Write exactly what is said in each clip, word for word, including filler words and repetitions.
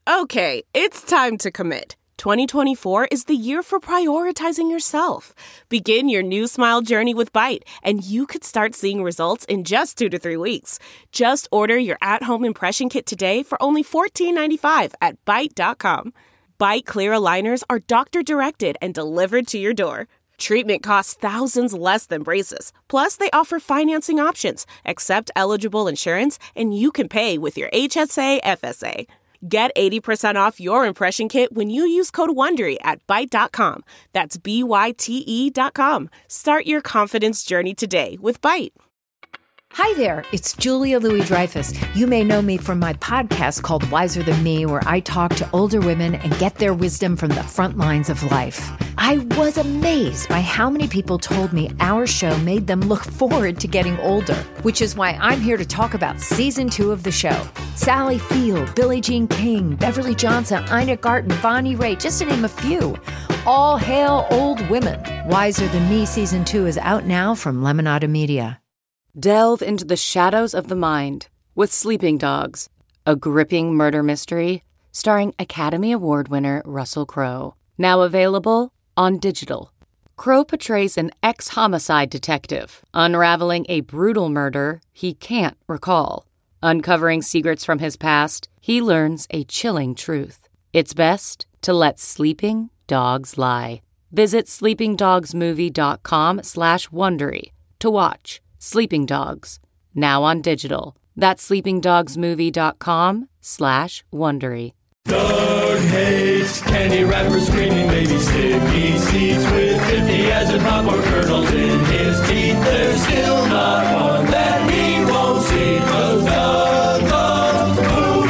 Okay, it's time to commit. twenty twenty-four is the year for prioritizing yourself. Begin your new smile journey with Byte, and you could start seeing results in just two to three weeks. Just order your at-home impression kit today for only fourteen ninety-five at byte dot com. Byte clear aligners are doctor-directed and delivered to your door. Treatment costs thousands less than braces. Plus, they offer financing options, accept eligible insurance, and you can pay with your H S A F S A. Get eighty percent off your impression kit when you use code WONDERY at byte dot com. That's B Y T E dot com. Start your confidence journey today with Byte. Hi there, it's Julia Louis-Dreyfus. You may know me from my podcast called Wiser Than Me, where I talk to older women and get their wisdom from the front lines of life. I was amazed by how many people told me our show made them look forward to getting older, which is why I'm here to talk about season two of the show. Sally Field, Billie Jean King, Beverly Johnson, Ina Garten, Bonnie Raitt, just to name a few. All hail old women. Wiser Than Me season two is out now from Lemonada Media. Delve into the shadows of the mind with Sleeping Dogs, a gripping murder mystery starring Academy Award winner Russell Crowe. Now available on digital. Crowe portrays an ex-homicide detective unraveling a brutal murder he can't recall. Uncovering secrets from his past, he learns a chilling truth. It's best to let sleeping dogs lie. Visit sleepingdogsmovie.com slash Wondery to watch Sleeping Dogs, now on digital. That's sleepingdogsmovie.com slash Wondery. Doug hates candy wrappers, screaming baby sticky seeds with fifty as in popcorn kernels in his teeth. There's still not one that he won't see, 'cause Doug loves movies.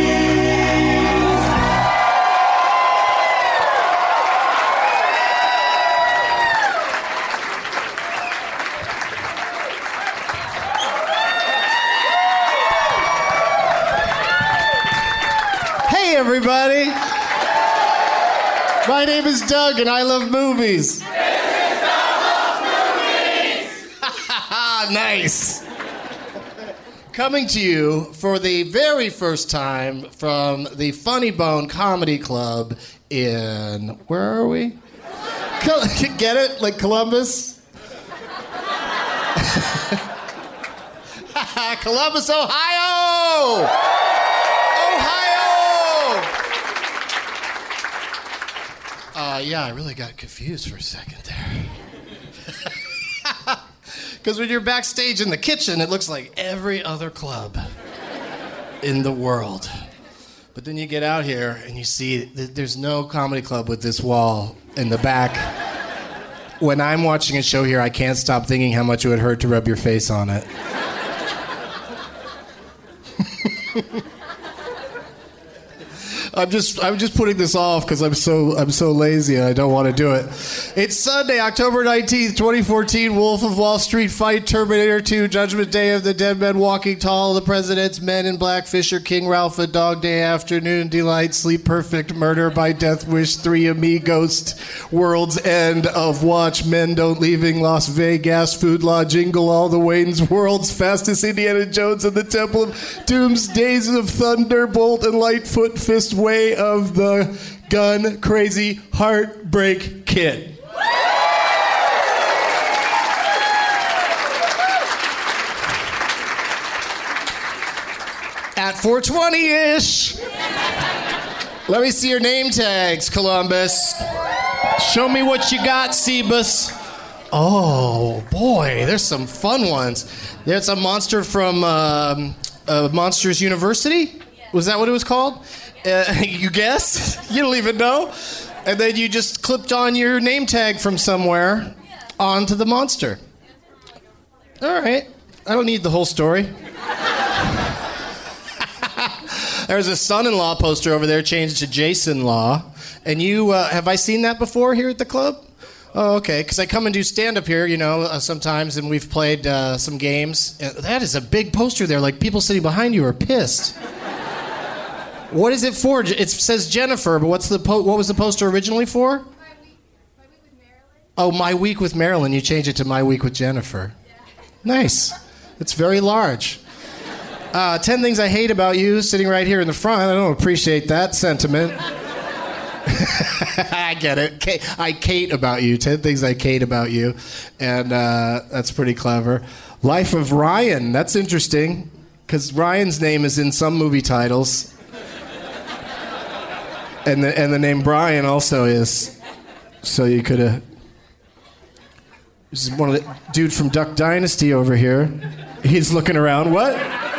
Hey, everybody. My name is Doug, and I love movies. This is Doug Loves Movies. Nice. Coming to you for the very first time from the Funny Bone Comedy Club in... Where are we? Get it? Like Columbus? Columbus, Ohio! Uh, yeah, I really got confused for a second there. Because when you're backstage in the kitchen, it looks like every other club in the world. But then you get out here and you see that there's no comedy club with this wall in the back. When I'm watching a show here, I can't stop thinking how much it would hurt to rub your face on it. I'm just I'm just putting this off because I'm so I'm so lazy and I don't want to do it. It's Sunday, October nineteenth, twenty fourteen. Wolf of Wall Street fight, Terminator two, Judgment Day of the Dead Men Walking Tall, The President's Men in Black, Fisher King, Ralph, A Dog Day Afternoon, Delight, Sleep Perfect, Murder by Death Wish, Three Amigos, World's End, Of Watch, Men Don't Leaving, Las Vegas, Food Law, Jingle All the Wayne's World's Fastest, Indiana Jones and the Temple of Doom's Days of Thunder, Bolt and Lightfoot, Fist Way of the Gun, Crazy Heartbreak Kid. At four twenty-ish. Let me see your name tags, Columbus. Show me what you got, Cebus. Oh, boy, there's some fun ones. There's a monster from um, uh, Monsters University? Was that what it was called? Uh, you guess? You don't even know? And then you just clipped on your name tag from somewhere onto the monster. All right. I don't need the whole story. There's a son-in-law poster over there changed to Jason-law. And you, uh, have I seen that before here at the club? Oh, okay, because I come and do stand-up here, you know, uh, sometimes, and we've played uh, some games. Uh, that is a big poster there, like people sitting behind you are pissed. What is it for? It says Jennifer, but what's the po- what was the poster originally for? My week, my week with Marilyn. Oh, My Week with Marilyn. You changed it to My Week with Jennifer. Yeah. Nice. It's very large. Uh, ten things I hate about you, sitting right here in the front. I don't appreciate that sentiment. I get it. Kate, I Kate about you. Ten things I Kate about you. And uh, that's pretty clever. Life of Ryan. That's interesting, because Ryan's name is in some movie titles. And the, and the name Brian also is. So you could have... This is one of the... Dude from Duck Dynasty over here. He's looking around. What?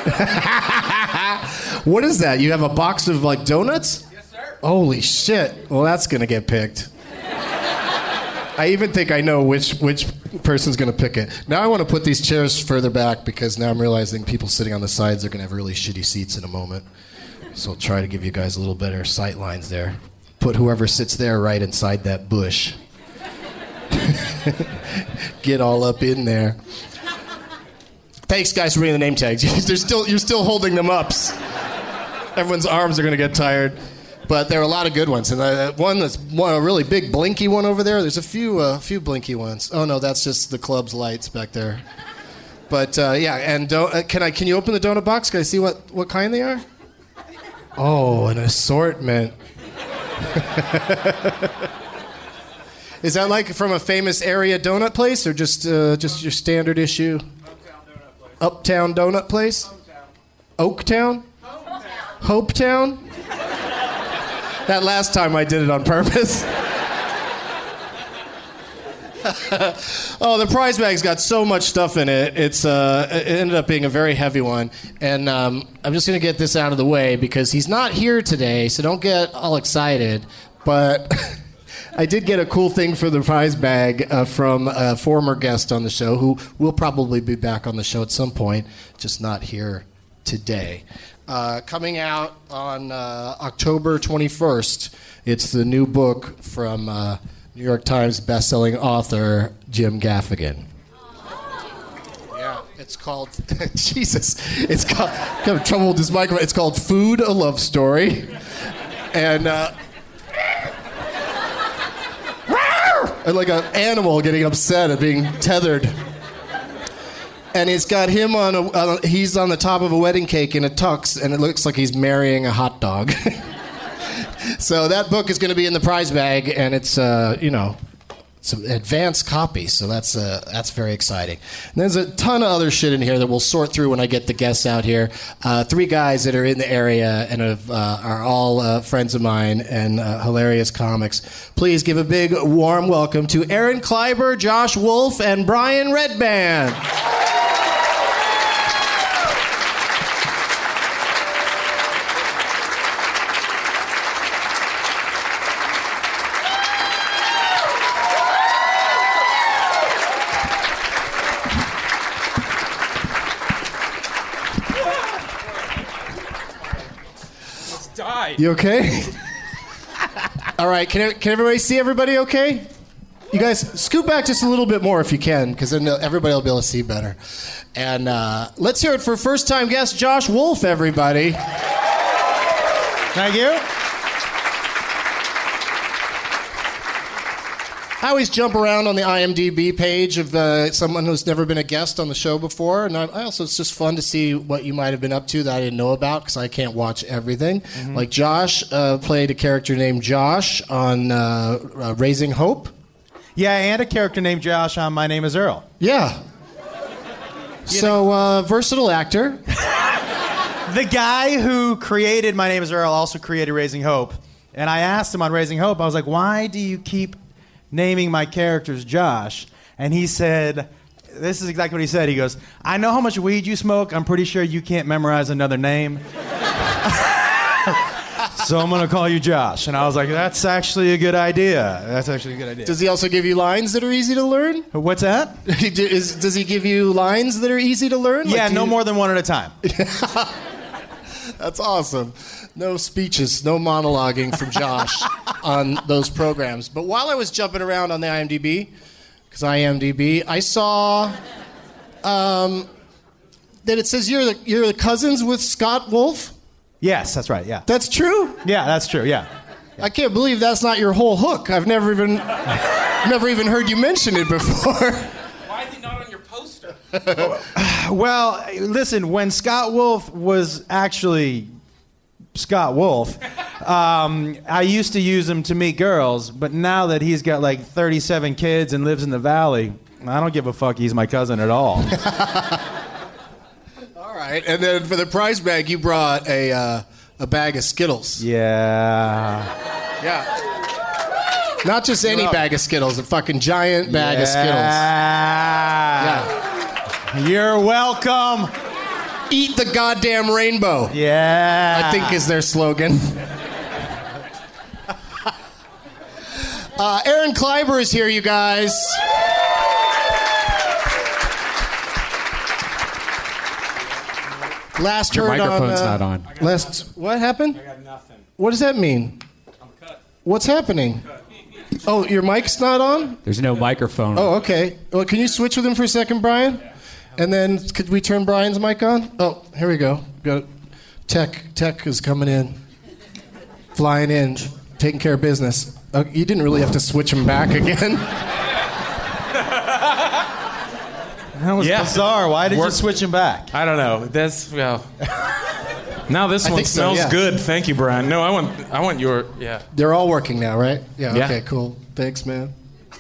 What is that? You have a box of, like, donuts? Yes, sir. Holy shit. Well, that's going to get picked. I even think I know which which person's going to pick it. Now I want to put these chairs further back because now I'm realizing people sitting on the sides are going to have really shitty seats in a moment. So I'll try to give you guys a little better sight lines there. Put whoever sits there right inside that bush. Get all up in there. Thanks, guys, for reading the name tags. They're still, you're still holding them up. Everyone's arms are going to get tired. But there are a lot of good ones. And uh, one that's one, a really big blinky one over there. There's a few uh, few blinky ones. Oh, no, that's just the club's lights back there. But, uh, yeah, and do- uh, can I can you open the donut box? Can I see what, what kind they are? Oh, an assortment. Is that like from a famous area donut place or just uh, just your standard issue? Uptown donut place? Oaktown? Hopetown? That last time I did it on purpose. Oh, the prize bag's got so much stuff in it. It's uh, it ended up being a very heavy one. And um, I'm just going to get this out of the way because he's not here today, so don't get all excited. But I did get a cool thing for the prize bag uh, from a former guest on the show who will probably be back on the show at some point, just not here today. Uh, coming out on uh, October twenty-first, it's the new book from uh, New York Times bestselling author Jim Gaffigan. Yeah, it's called, Jesus, it's called, I'm having trouble with this microphone. It's called Food, a Love Story. And, uh, like an animal getting upset at being tethered. And it's got him on a, uh, he's on the top of a wedding cake in a tux, and it looks like he's marrying a hot dog. So that book is going to be in the prize bag, and it's, uh, you know, it's an advanced copy, so that's uh, that's very exciting. And there's a ton of other shit in here that we'll sort through when I get the guests out here. Uh, three guys that are in the area and have, uh, are all uh, friends of mine and uh, hilarious comics. Please give a big, warm welcome to Aaron Kleiber, Josh Wolf, and Brian Redband. You okay? All right, can, can everybody see everybody okay? You guys, scoot back just a little bit more if you can, because then everybody will be able to see better. And uh, let's hear it for first-time guest Josh Wolf, everybody. Thank you. I always jump around on the I M D B page of uh, someone who's never been a guest on the show before, and I, I also it's just fun to see what you might have been up to that I didn't know about because I can't watch everything. Mm-hmm. Like Josh uh, played a character named Josh on uh, uh, Raising Hope. Yeah, and a character named Josh on My Name Is Earl. Yeah. So uh, versatile actor. The guy who created My Name Is Earl also created Raising Hope, and I asked him on Raising Hope, I was like, why do you keep naming my characters Josh? And he said, this is exactly what he said. He goes, I know how much weed you smoke. I'm pretty sure you can't memorize another name. So I'm going to call you Josh. And I was like, that's actually a good idea. That's actually a good idea. Does he also give you lines that are easy to learn? What's that? Is, does he give you lines that are easy to learn? Yeah, like, no you... more than one at a time. That's awesome. No speeches, no monologuing from Josh on those programs. But while I was jumping around on the I M D B, because I M D B, I saw um, that it says you're the, you're the cousins with Scott Wolf. Yes, that's right, yeah. That's true? Yeah, that's true, yeah. I can't believe that's not your whole hook. I've never even never even heard you mention it before. Why is it not on your poster? Well, listen, when Scott Wolf was actually Scott Wolf, um, I used to use him to meet girls, but now that he's got like thirty-seven kids and lives in the Valley, I don't give a fuck. He's my cousin at all. All right, and then for the prize bag, you brought a uh, a bag of Skittles. Yeah. Yeah. Not just any bag of Skittles, a fucking giant bag yeah. of Skittles. Yeah. You're welcome. Eat the goddamn rainbow. Yeah. I think is their slogan. uh, Aaron Kleiber is here, you guys. Last Your heard microphone's on, uh, not on. Last, what happened? I got nothing. What does that mean? I'm cut. What's happening? Oh, your mic's not on? There's no microphone. Oh, okay. Well, can you switch with him for a second, Brian? And then could we turn Brian's mic on? Oh, here we go. Got tech. Tech is coming in, flying in, taking care of business. Oh, you didn't really have to switch him back again. That was Yeah. bizarre. Why did you Work- switch him back? I don't know. That's well. Now this I one think so, smells yeah. good. Thank you, Brian. No, I want I want your yeah. They're all working now, right? Yeah. Yeah. Okay. Cool. Thanks, man.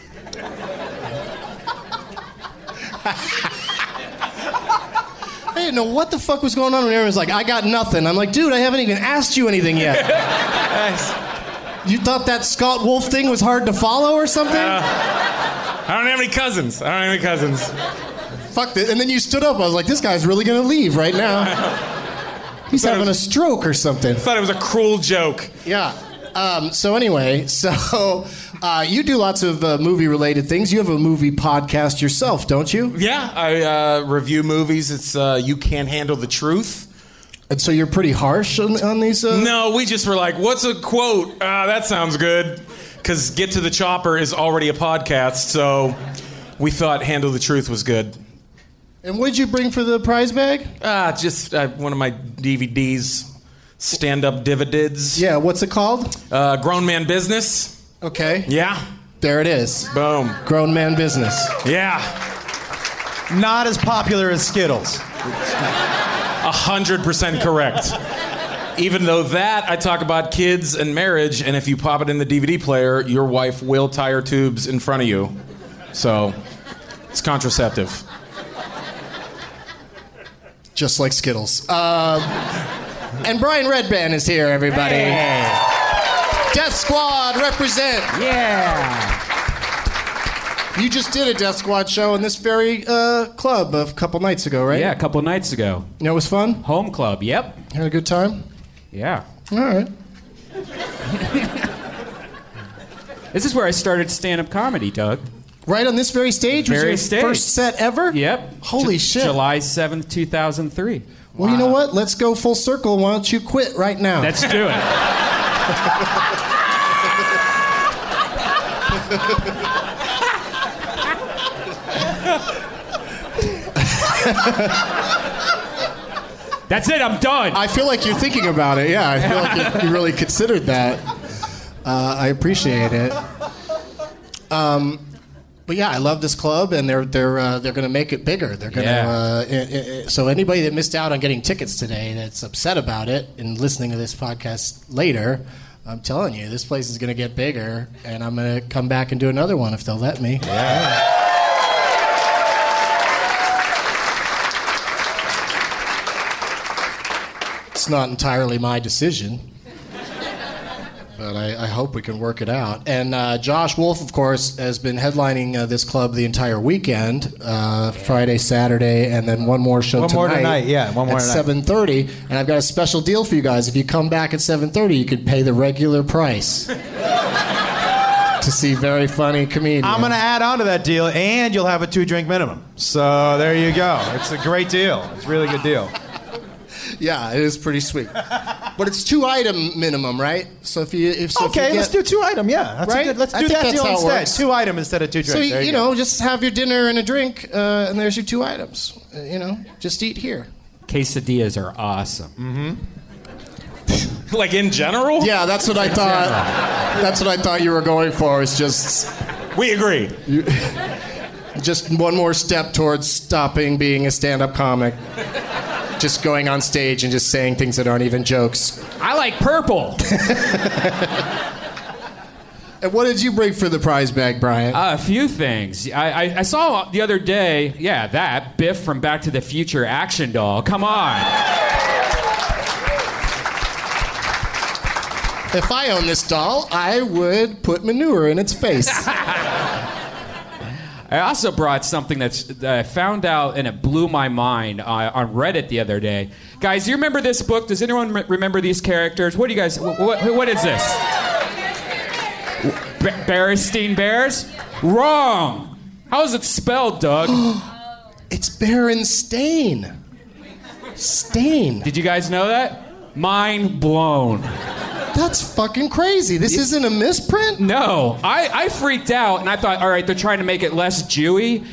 I didn't know what the fuck was going on when Aaron was like, I got nothing. I'm like, dude, I haven't even asked you anything yet. You thought that Scott Wolf thing was hard to follow or something? Uh, I don't have any cousins. I don't have any cousins. Fuck this. And then you stood up. I was like, this guy's really going to leave right now. He's Thought it having a was- stroke or something. Thought it was a cruel joke. Yeah. Um, so anyway, so uh, you do lots of uh, movie-related things. You have a movie podcast yourself, don't you? Yeah, I uh, review movies. It's uh, You Can't Handle the Truth. And so you're pretty harsh on, on these? Uh... No, we just were like, what's a quote? Ah, that sounds good. Because Get to the Chopper is already a podcast, so we thought Handle the Truth was good. And what did you bring for the prize bag? Ah, just uh, one of my D V Ds, stand-up dividends. Yeah, what's it called? Uh, Grown Man Business. Okay. Yeah. There it is. Boom. Grown man business. Yeah. Not as popular as Skittles. A hundred percent correct. Even though that, I talk about kids and marriage, and if you pop it in the D V D player, your wife will tie her tubes in front of you. So, it's contraceptive. Just like Skittles. Um, and Brian Redband is here, everybody. Hey. Death Squad, represent. Yeah. You just did a Death Squad show in this very uh, club a couple nights ago, right? Yeah, a couple nights ago. You know, it was fun? Home club, yep. Had a good time? Yeah. All right. This is where I started stand-up comedy, Doug. Right on this very stage? Very was stage. your first set ever? Yep. Holy J- shit. July seventh, two thousand three. Well, you know what? Let's go full circle. Why don't you quit right now? Let's do it. That's it, I'm done. I feel like you're thinking about it. Yeah, I feel like you, you really considered that. Uh, I appreciate it. Um, but yeah, I love this club, and they're they're uh, they're going to make it bigger. They're going to. Yeah. Uh, i- i- so anybody that missed out on getting tickets today, that's upset about it, and listening to this podcast later, I'm telling you, this place is going to get bigger, and I'm going to come back and do another one if they'll let me. Yeah. It's not entirely my decision, but I, I hope we can work it out. And uh, Josh Wolf, of course, has been headlining uh, this club the entire weekend, uh, Friday, Saturday, and then one more show One tonight. more tonight, yeah, one more at tonight. seven thirty. And I've got a special deal for you guys. If you come back at seven thirty, you could pay the regular price to see very funny comedians. I'm going to add on to that deal, and you'll have a two-drink minimum. So there you go. It's a great deal. It's a really good deal. Yeah, it is pretty sweet. But it's two item minimum, right? So if you if so if Okay, you let's get, do two item. Yeah, that's a Right? good, let's I do think that that's deal how it instead. works. Two item instead of two So drinks. you, There you go. know, just have your dinner and a drink, uh, and there's your two items. Uh, you know, just eat here. Quesadillas are awesome. Like in general? Yeah, that's what I thought. That's what I thought you were going for. Is just We agree. just one more step towards stopping being a stand-up comic. Just going on stage and just saying things that aren't even jokes. I like purple. And what did you bring for the prize bag, Brian? Uh, a few things. I, I, I saw the other day, yeah, that, Biff from Back to the Future action doll. Come on. If I owned this doll, I would put manure in its face. I also brought something that's, that I found out and it blew my mind uh, on Reddit the other day. Guys, do you remember this book? Does anyone re- remember these characters? What do you guys, wh- wh- what is this? B- Berenstain Bears? Wrong. How is it spelled, Doug? It's Berenstain. Stain. Did you guys know that? Mind blown. That's fucking crazy. This isn't a misprint? No. I, I freaked out and I thought, all right, they're trying to make it less Jewy.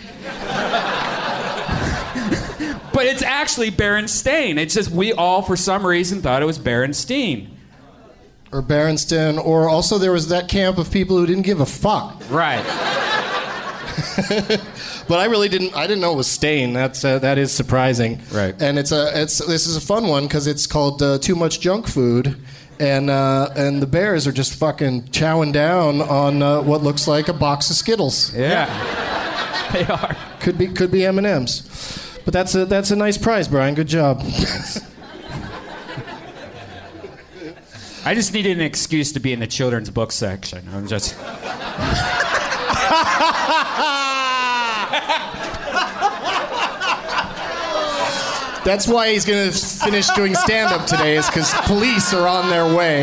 But it's actually Berenstain. It's just we all, for some reason, thought it was Berenstein. Or Berenstain, or also there was that camp of people who didn't give a fuck. Right. But I really didn't. I didn't know it was Stain. That's uh, that is surprising. Right. And it's a it's this is a fun one because it's called uh, Too Much Junk Food, and uh, and the bears are just fucking chowing down on uh, what looks like a box of Skittles. Yeah. They are. Could be could be M and M's. But that's a that's a nice prize, Brian. Good job. I just needed an excuse to be in the children's book section. I'm just. That's why he's gonna finish doing stand-up today, is because police are on their way.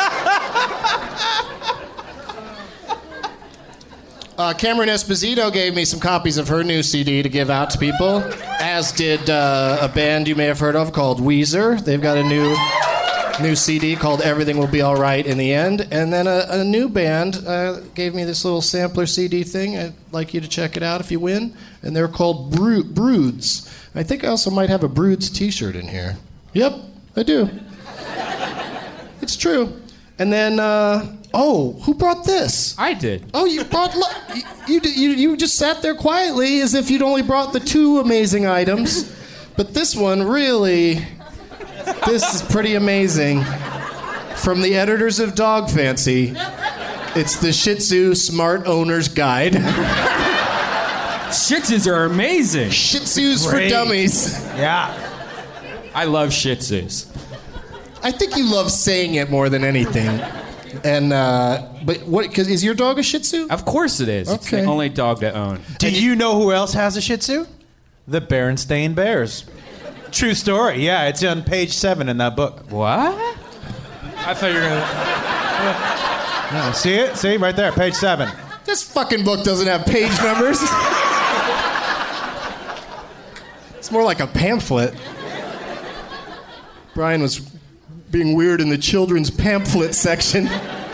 Uh, Cameron Esposito gave me some copies of her new C D to give out to people, as did uh, a band you may have heard of called Weezer. They've got a new new C D called Everything Will Be All Right in the End. And then a, a new band uh, gave me this little sampler C D thing. I'd like you to check it out if you win. And they're called Bro- Broods. I think I also might have a Broods t-shirt in here. Yep, I do. It's true. And then, uh, oh, who brought this? I did. Oh, you brought... Lo- you, you, you just sat there quietly as if you'd only brought the two amazing items. But this one, really... This is pretty amazing. From the editors of Dog Fancy, it's the Shih Tzu Smart Owner's Guide. Shih Tzus are amazing. Shih Tzus Great. for dummies. Yeah. I love Shih Tzus. I think you love saying it more than anything. And uh, but what? Cause is your dog a Shih Tzu? Of course it is. It's Okay. the only dog to own. Do you know who else has a Shih Tzu? The Berenstain Bears. True story. Yeah, it's on page seven in that book. What? I thought you were gonna. Yeah, see it? See right there, page seven. This fucking book doesn't have page numbers. It's more like a pamphlet. Brian was being weird in the children's pamphlet section.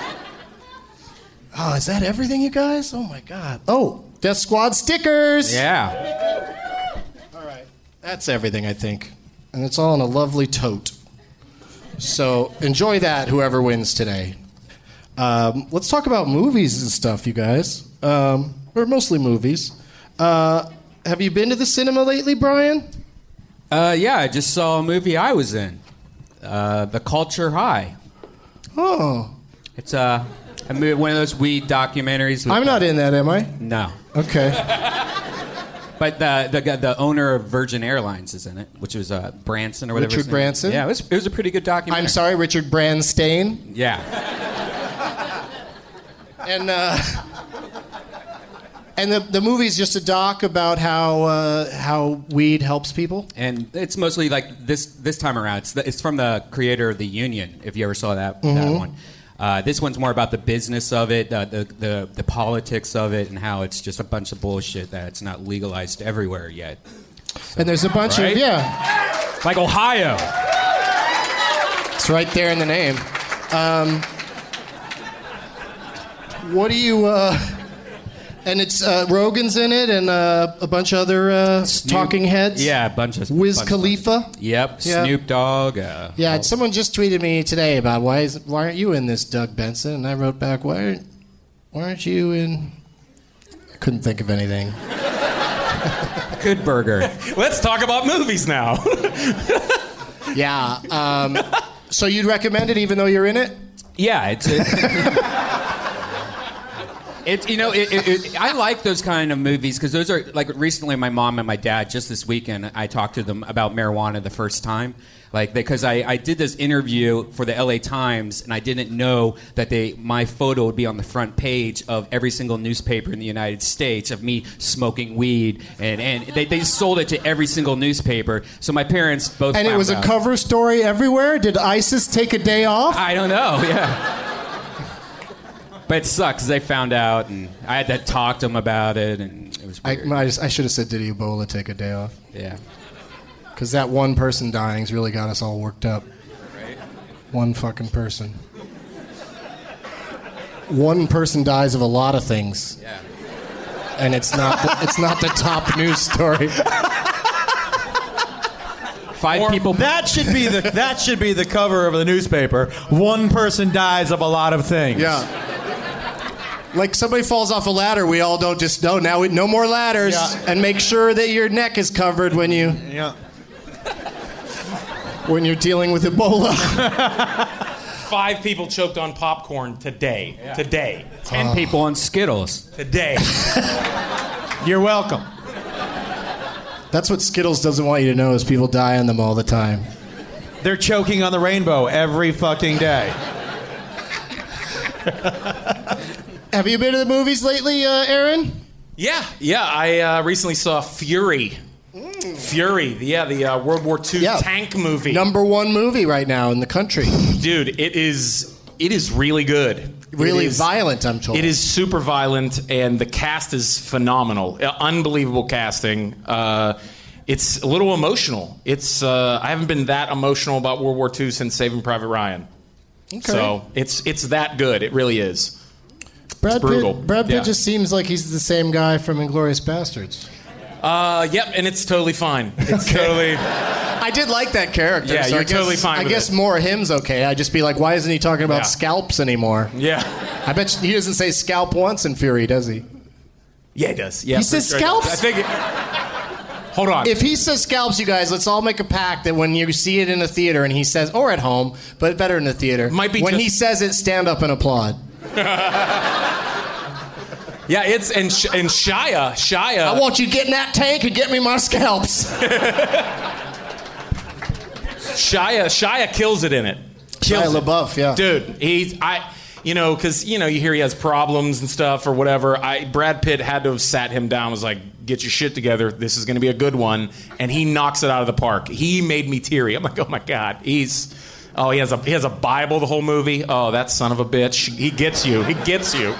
Oh, is that everything, you guys? Oh my God. Oh, Death Squad stickers. Yeah. All right. That's everything, I think. And it's all in a lovely tote. So enjoy that, whoever wins today. Um, let's talk about movies and stuff, you guys. Um, or mostly movies. Uh, have you been to the cinema lately, Brian? Uh, yeah, I just saw a movie I was in. Uh, The Culture High. Oh. It's uh, a movie, one of those weed documentaries. With, I'm not in that, am I? No. Okay. But the, the the owner of Virgin Airlines is in it, which was uh, Branson or whatever. Richard his name is. Branson? Yeah, it was, it was a pretty good documentary. I'm sorry, Richard Branstein. Yeah. And uh, and the the movie's just a doc about how uh, how weed helps people. And it's mostly like this this time around. It's, the, it's from the creator of The Union, if you ever saw that, Mm-hmm. that one. Uh, this one's more about the business of it, uh, the, the the politics of it, and how it's just a bunch of bullshit that it's not legalized everywhere yet. So, And there's a bunch right? of yeah, Like Ohio. it's right there in the name. Um, what do you? Uh, and it's uh, Rogan's in it, and uh, a bunch of other uh, Snoop- talking heads. Yeah, a bunch of... Wiz bunch of- Khalifa. Yep, Yeah. Snoop Dogg. Uh, Yeah, all- someone just tweeted me today about why is why aren't you in this, Doug Benson? And I wrote back, why aren't why aren't you in? I couldn't think of anything. Good burger. Let's talk about movies now. Yeah. Um, so you'd recommend it even though you're in it? Yeah, it's... It, It's you know it, it, it, I like those kind of movies because those are like recently my mom and my dad just this weekend I talked to them about marijuana the first time like because I, I did this interview for the L A Times and I didn't know that they my photo would be on the front page of every single newspaper in the United States of me smoking weed and, and they, they sold it to every single newspaper so my parents both and it was out. A cover story everywhere. Did ISIS take a day off? I don't know. Yeah. But it sucks because they found out, and I had to talk to them about it, and it was weird. I, I, just, I should have said, did Ebola take a day off? Yeah. Because that one person dying's really got us all worked up. Right. One fucking person. One person dies of a lot of things. Yeah. And it's not the, it's not the top news story. Five or people. That should be the that should be the cover of the newspaper. One person dies of a lot of things. Yeah. Like somebody falls off a ladder, we all don't just know. Now we, no more ladders, Yeah. and make sure that your neck is covered when you Yeah. when you're dealing with Ebola. Five people choked on popcorn today. Yeah. Today. Ten uh. people on Skittles. Today. You're welcome. That's what Skittles doesn't want you to know is people die on them all the time. They're choking on the rainbow every fucking day. Have you been to the movies lately, uh, Aaron? Yeah, yeah. I uh, recently saw Fury. Mm. Fury, yeah, the uh, World War Two yeah. tank movie. Number one movie right now in the country. Dude, it is it is really good. Really is, violent, I'm told. It is super violent, and the cast is phenomenal. Uh, unbelievable casting. Uh, it's a little emotional. It's uh, I haven't been that emotional about World War Two since Saving Private Ryan. Okay. So it's it's that good. It really is. Brad it's brutal. Pitt, Brad Pitt yeah. just seems like he's the same guy from Inglourious Bastards. Uh, yep, and it's totally fine. It's okay. totally... I did like that character. Yeah, so you're I guess, totally fine I with guess it. more him's okay. I'd just be like, why isn't he talking about Yeah. scalps anymore? Yeah. I bet you, he doesn't say scalp once in Fury, does he? Yeah, he does. Yeah, he says sure scalps? I think it... Hold on. If he says scalps, you guys, let's all make a pact that when you see it in a theater and he says, or at home, but better in the theater, Might be when just- he says it, stand up and applaud. Yeah, it's and Sh- and Shia, Shia. I want you to get in that tank and get me my scalps. Shia, Shia kills it in it. Kills Shia it. LaBeouf, yeah, dude. He's I, you know, because you know you hear he has problems and stuff or whatever. I Brad Pitt had to have sat him down. Was like, get your shit together. This is going to be a good one, and he knocks it out of the park. He made me teary. I'm like, oh my god, he's. Oh, he has a he has a Bible the whole movie. Oh, that son of a bitch. He gets you. He gets you.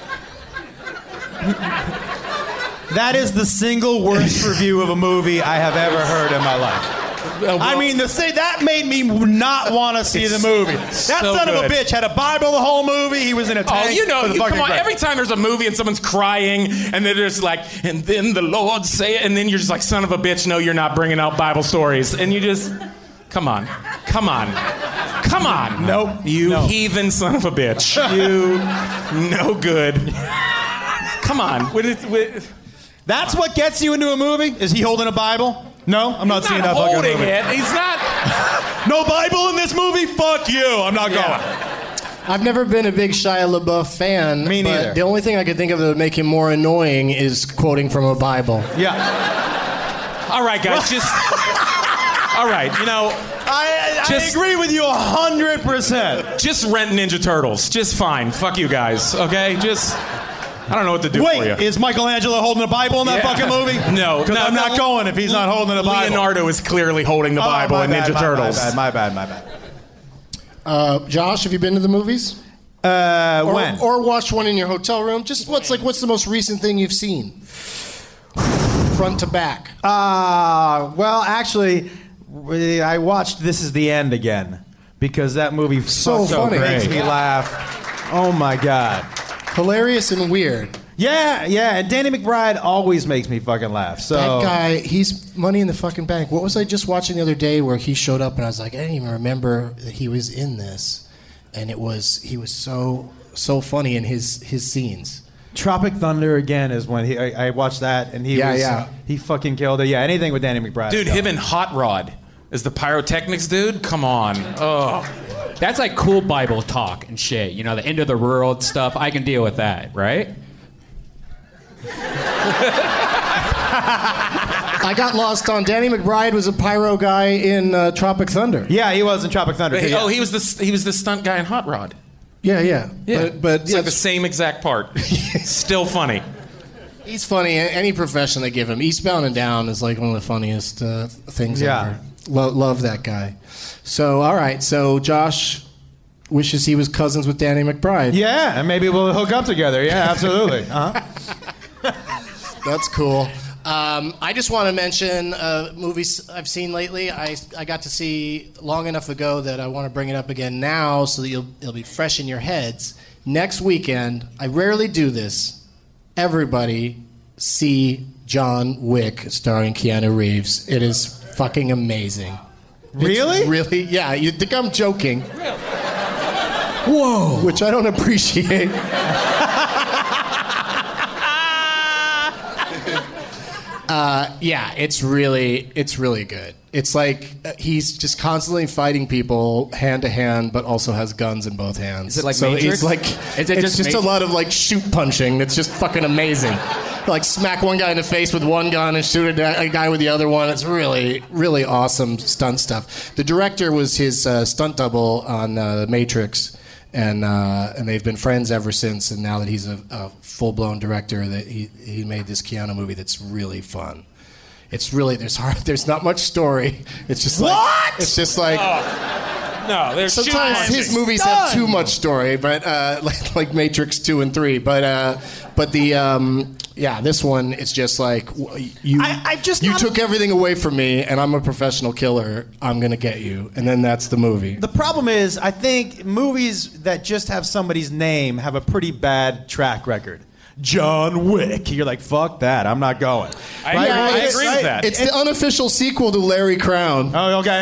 That is the single worst review of a movie I have ever heard in my life. Well, I mean, the say that made me not want to see the movie. That so son good. of a bitch had a Bible the whole movie. He was in a tank. Oh, you know, It was you, fucking come on. great. Every time there's a movie and someone's crying, and they're just like, and then the Lord say it, and then you're just like, son of a bitch, no, you're not bringing out Bible stories, and you just, come on, come on, come on, Nope. you No. heathen son of a bitch, you no good. Come on, what is, what, That's what gets you into a movie? Is he holding a Bible? No, I'm not he's seeing not that fucking holding movie. it. He's not. No Bible in this movie? Fuck you. I'm not going. I've never been a big Shia LaBeouf fan. Me but neither. The only thing I could think of that would make him more annoying is quoting from a Bible. Yeah. All right, guys, just. All right, you know. I, I Just- agree with you one hundred percent. Just rent Ninja Turtles. Just fine. Fuck you guys. Okay. Just. I don't know what to do for you. Wait, is Michelangelo holding a Bible in that Yeah. fucking movie? No, Because no, I'm not no. going if he's not holding a Bible. Leonardo is clearly holding the Oh, Bible my in bad, Ninja my Turtles. Bad, my bad, my bad. Uh, Josh, have you been to the movies? Uh, Or, when? or watched one in your hotel room? Just what's like what's the most recent thing you've seen? Front to back. Uh, well, actually, we- I watched This Is the End again because that movie So so funny. makes me laugh. Oh my god. Hilarious and weird. Yeah, yeah, and Danny McBride always makes me fucking laugh. So That guy, he's Money in the fucking Bank. What was I just watching the other day where he showed up and I was like, I didn't even remember that he was in this, and it was he was so so funny in his his scenes. Tropic Thunder again is when he. I, I watched that and he Yeah, was. yeah. He fucking killed it. Yeah, anything with Danny McBride. Dude, him and Hot Rod is the pyrotechnics dude. Come on. Oh. That's like cool Bible talk and shit. You know, the end of the world stuff. I can deal with that, right? I got lost on Danny McBride was a pyro guy in uh, Tropic Thunder. Yeah, he was in Tropic Thunder. He- yeah. Oh, he was the he was the stunt guy in Hot Rod. Yeah, yeah. Yeah, But, but it's yeah, like the same exact part. Still funny. he's funny. Any profession they give him. Eastbound and Down is like one of the funniest uh, things Yeah. ever. Lo- love that guy. So, all right. So, Josh wishes he was cousins with Danny McBride. Yeah, and maybe we'll hook up together. Yeah, absolutely. Uh-huh. That's cool. Um, I just want to mention uh, movies I've seen lately. I, I got to see long enough ago that I want to bring it up again now so that you'll, it'll be fresh in your heads. Next weekend, I rarely do this. Everybody see John Wick starring Keanu Reeves. It is fucking amazing. Really? It's really? Yeah, you think I'm joking. Whoa. Which I don't appreciate. Uh, yeah, it's really, it's really good. It's like uh, he's just constantly fighting people hand to hand, but also has guns in both hands. Is it like so Matrix? It's like Is it it's just just a Matrix? lot of like shoot punching. It's just fucking amazing. Like smack one guy in the face with one gun and shoot a, a guy with the other one. It's really, really awesome stunt stuff. The director was his uh, stunt double on uh, Matrix. And uh, and they've been friends ever since. And now that he's a, a full blown director, that he he made this Keanu movie that's really fun. It's really there's hard there's not much story. It's just like What? it's just like No, there's sometimes his movies have too much story, but uh, like, like Matrix two and three. But uh, but the um, yeah, this one it's just like w- you I- I've just you not- took everything away from me, and I'm a professional killer. I'm gonna get you, and then that's the movie. The problem is, I think movies that just have somebody's name have a pretty bad track record. John Wick. You're like, fuck that. I'm not going. I, Right, I right, agree right. with that. It's the unofficial sequel to Larry Crown. Oh, okay.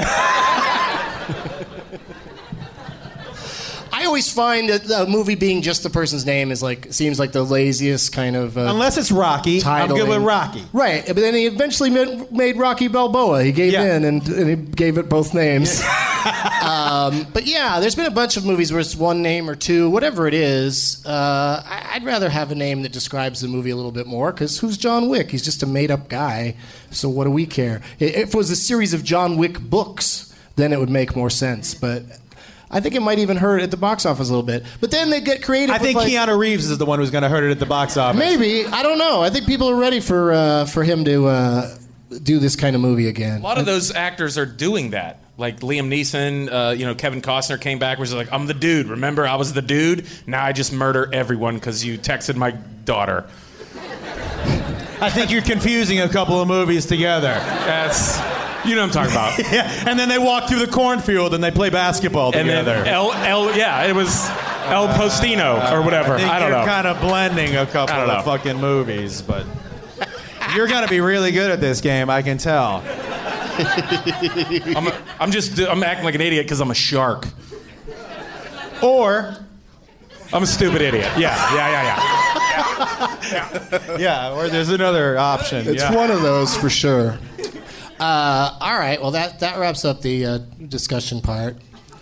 I always find that a movie being just the person's name is like seems like the laziest kind of. Uh, Unless it's Rocky. I'm good with titling. Rocky. Right, but then he eventually made, made Rocky Balboa. He gave Yeah. in and, and he gave it both names. um, but yeah, there's been a bunch of movies where it's one name or two, whatever it is. Uh, I, I'd rather have a name that describes the movie a little bit more, because who's John Wick? He's just a made-up guy, so what do we care? If it was a series of John Wick books, then it would make more sense, but... I think it might even hurt at the box office a little bit. But then they get creative. I think with like, Keanu Reeves is the one who's going to hurt it at the box office. Maybe. I don't know. I think people are ready for uh, for him to uh, do this kind of movie again. A lot of those actors are doing that. Like Liam Neeson, uh, you know, Kevin Costner came back, was like, "I'm the dude. Remember, I was the dude. Now I just murder everyone because you texted my daughter." I think you're confusing a couple of movies together. That's, you know what I'm talking about. Yeah, and then they walk through the cornfield and they play basketball And together. then El, El, yeah, it was El Postino or whatever. I, think I don't you're know. kind of blending a couple I don't of know. fucking movies, but you're gonna be really good at this game, I can tell. I'm, I'm just, I'm acting like an idiot because I'm a shark. Or, I'm a stupid idiot. Yeah, yeah, yeah, yeah. yeah, or there's another option. It's yeah. one of those for sure. Uh, all right. Well, that, that wraps up the uh, discussion part.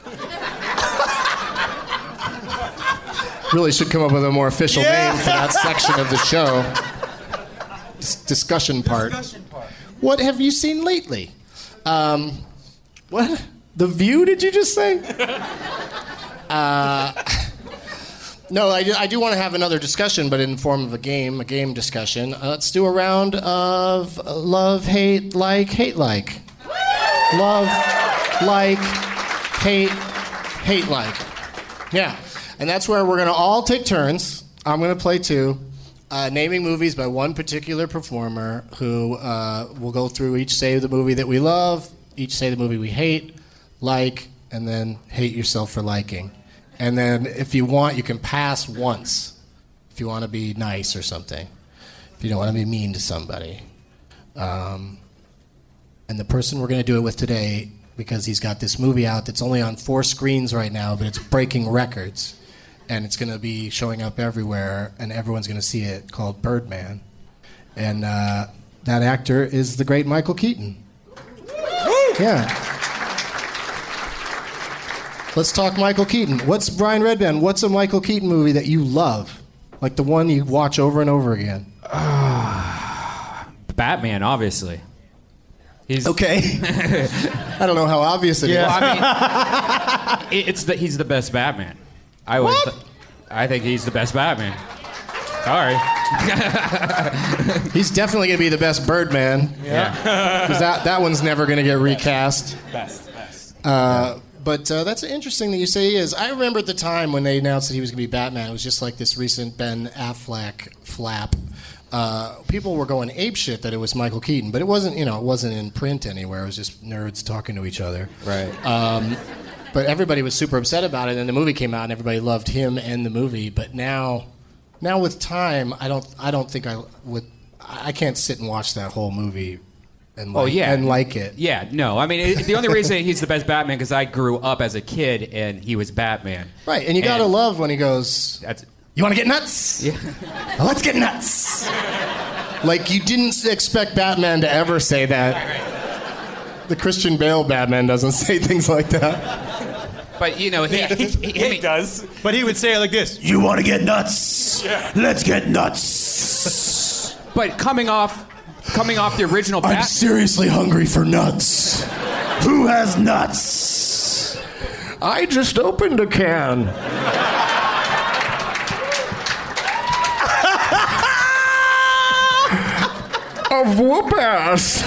Really should come up with a more official Yeah. name for that section of the show. Dis- discussion part. What have you seen lately? Um, what? The View? Did you just say? Uh, no, I do, I do want to have another discussion, but in the form of a game, a game discussion. Uh, let's do a round of love, hate, like, hate, like. Love, like, hate, hate, like. Yeah. And that's where we're going to all take turns. I'm going to play two. Uh, naming movies by one particular performer who uh, will go through each say the movie that we love, each say the movie we hate, like, and then hate yourself for liking. And then if you want, you can pass once if you want to be nice or something, if you don't want to be mean to somebody. Um, and the person we're going to do it with today, because he's got this movie out that's only on four screens right now, but it's breaking records. and it's going to be showing up everywhere, and everyone's going to see it, called Birdman. And uh, that actor is the great Michael Keaton. Yeah. Let's talk Michael Keaton. What's Brian Redband? What's a Michael Keaton movie that you love? Like the one you watch over and over again? Uh, Batman, obviously. He's okay. I don't know how obvious it yeah. is. Well, I mean, it, it's the, he's the best Batman. I would. Th- I think he's the best Batman. Sorry. He's definitely going to be the best Birdman. Yeah. Because that, that one's never going to get recast. Best, best. Uh, but uh, that's interesting that you say he is. I remember at the time when they announced that he was going to be Batman, it was just like this recent Ben Affleck flap. Uh, people were going apeshit that it was Michael Keaton, but it wasn't, you know, it wasn't in print anywhere. It was just nerds talking to each other. Right. Um, but everybody was super upset about it, and the movie came out, and everybody loved him and the movie. But now... Now with time, I don't. I don't think I would. I can't sit and watch that whole movie, and like, oh yeah, and like it. Yeah, no. I mean, it, the only reason he's the best Batman because I grew up as a kid and he was Batman. Right, and you gotta and love when he goes. That's, you want to get nuts? Yeah. Well, let's get nuts. Like you didn't expect Batman to ever say that. Right, right. The Christian Bale Batman doesn't say things like that. But you know, he, he, he, he, He does. But he would say it like this. You want to get nuts? Yeah. Let's get nuts. But coming off, coming off the original I'm Batman. seriously hungry for nuts. Who has nuts? I just opened a can. Of whoop-ass.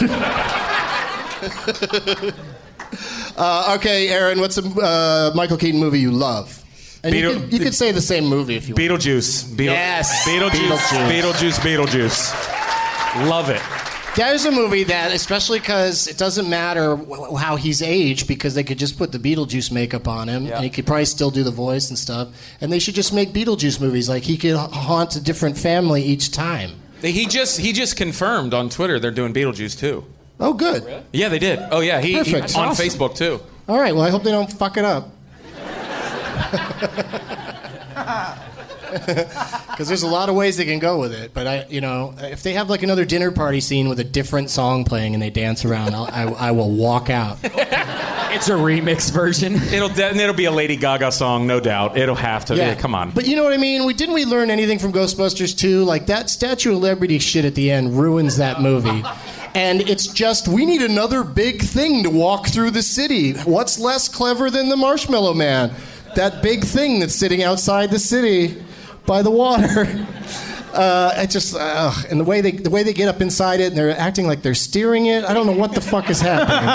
uh, okay, Aaron, what's a uh, Michael Keaton movie you love? And Beetle- you, could, you could say the same movie if you want. Beetlejuice. Beetle- Yes. Beetlejuice. Beetlejuice. Beetlejuice. Beetlejuice. Love it. That is a movie that, especially because it doesn't matter wh- how he's aged, because they could just put the Beetlejuice makeup on him, Yeah. and he could probably still do the voice and stuff. And they should just make Beetlejuice movies. Like, he could ha- haunt a different family each time. He just he just confirmed on Twitter they're doing Beetlejuice too. Oh, good. Yeah, they did. Oh yeah, he, he Perfect. on Awesome. Facebook too. All right, well, I hope they don't fuck it up. Because there's a lot of ways they can go with it. But, I, you know, if they have, like, another dinner party scene with a different song playing and they dance around, I'll, I, I will walk out. It's a remix version. It'll de- and it'll be a Lady Gaga song, no doubt. It'll have to. Yeah. Come on. But you know what I mean? We didn't we learn anything from Ghostbusters two? Like, that Statue of Liberty shit at the end ruins that movie. And it's just, we need another big thing to walk through the city. What's less clever than the Marshmallow Man? That big thing that's sitting outside the city by the water. Uh, it just, uh, and the way they the way they get up inside it and they're acting like they're steering it. I don't know what the fuck is happening.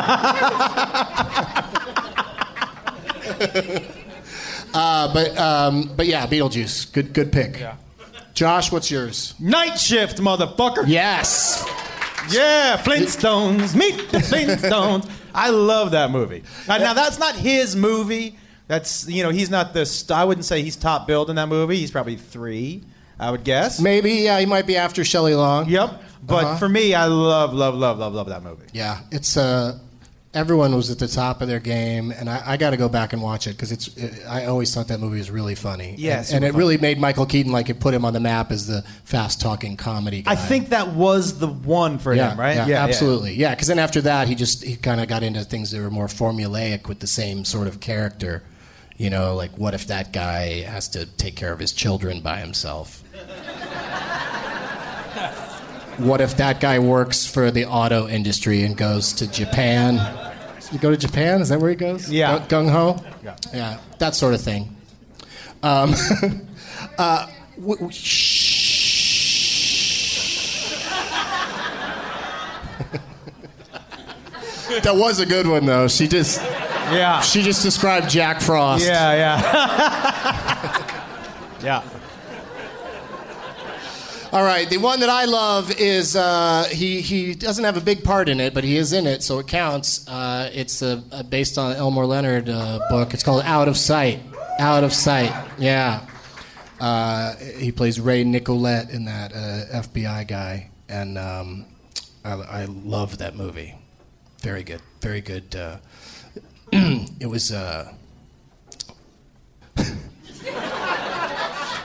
uh, but um, but yeah, Beetlejuice, good good pick. Yeah. Josh, what's yours? Night Shift, motherfucker. Yes. Yeah, Flintstones. Meet the Flintstones. I love that movie. Uh, now, that's not his movie. That's, you know, he's not the... St- I wouldn't say he's top billed in that movie. He's probably three, I would guess. Maybe, yeah, he might be after Shelley Long. Yep. But Uh-huh. for me, I love, love, love, love, love that movie. Yeah, it's uh, everyone was at the top of their game, and I, I got to go back and watch it because it's. It, I always thought that movie was really funny. Yeah, and, super and it funny. really made Michael Keaton, like, it put him on the map as the fast-talking comedy guy. I think that was the one for yeah, him, right? Yeah, absolutely. Yeah, because then after that, he just he kind of got into things that were more formulaic with the same sort of character. You know, like, what if that guy has to take care of his children by himself? What if that guy works for the auto industry and goes to Japan? You go to Japan? Is that where he goes? Yeah. Gung ho? Yeah. Yeah, that sort of thing. Um, uh, w- w- shh. That was a good one, though. She just... Yeah. She just described Jack Frost. Yeah, yeah. Yeah. All right, the one that I love is uh, he he doesn't have a big part in it, but he is in it, so it counts. Uh, it's uh, based on an Elmore Leonard uh, book. It's called Out of Sight. Out of Sight. Yeah. Uh, he plays Ray Nicolette in that, uh, F B I guy, and um, I, I love that movie. Very good. Very good. Uh, it was. Uh,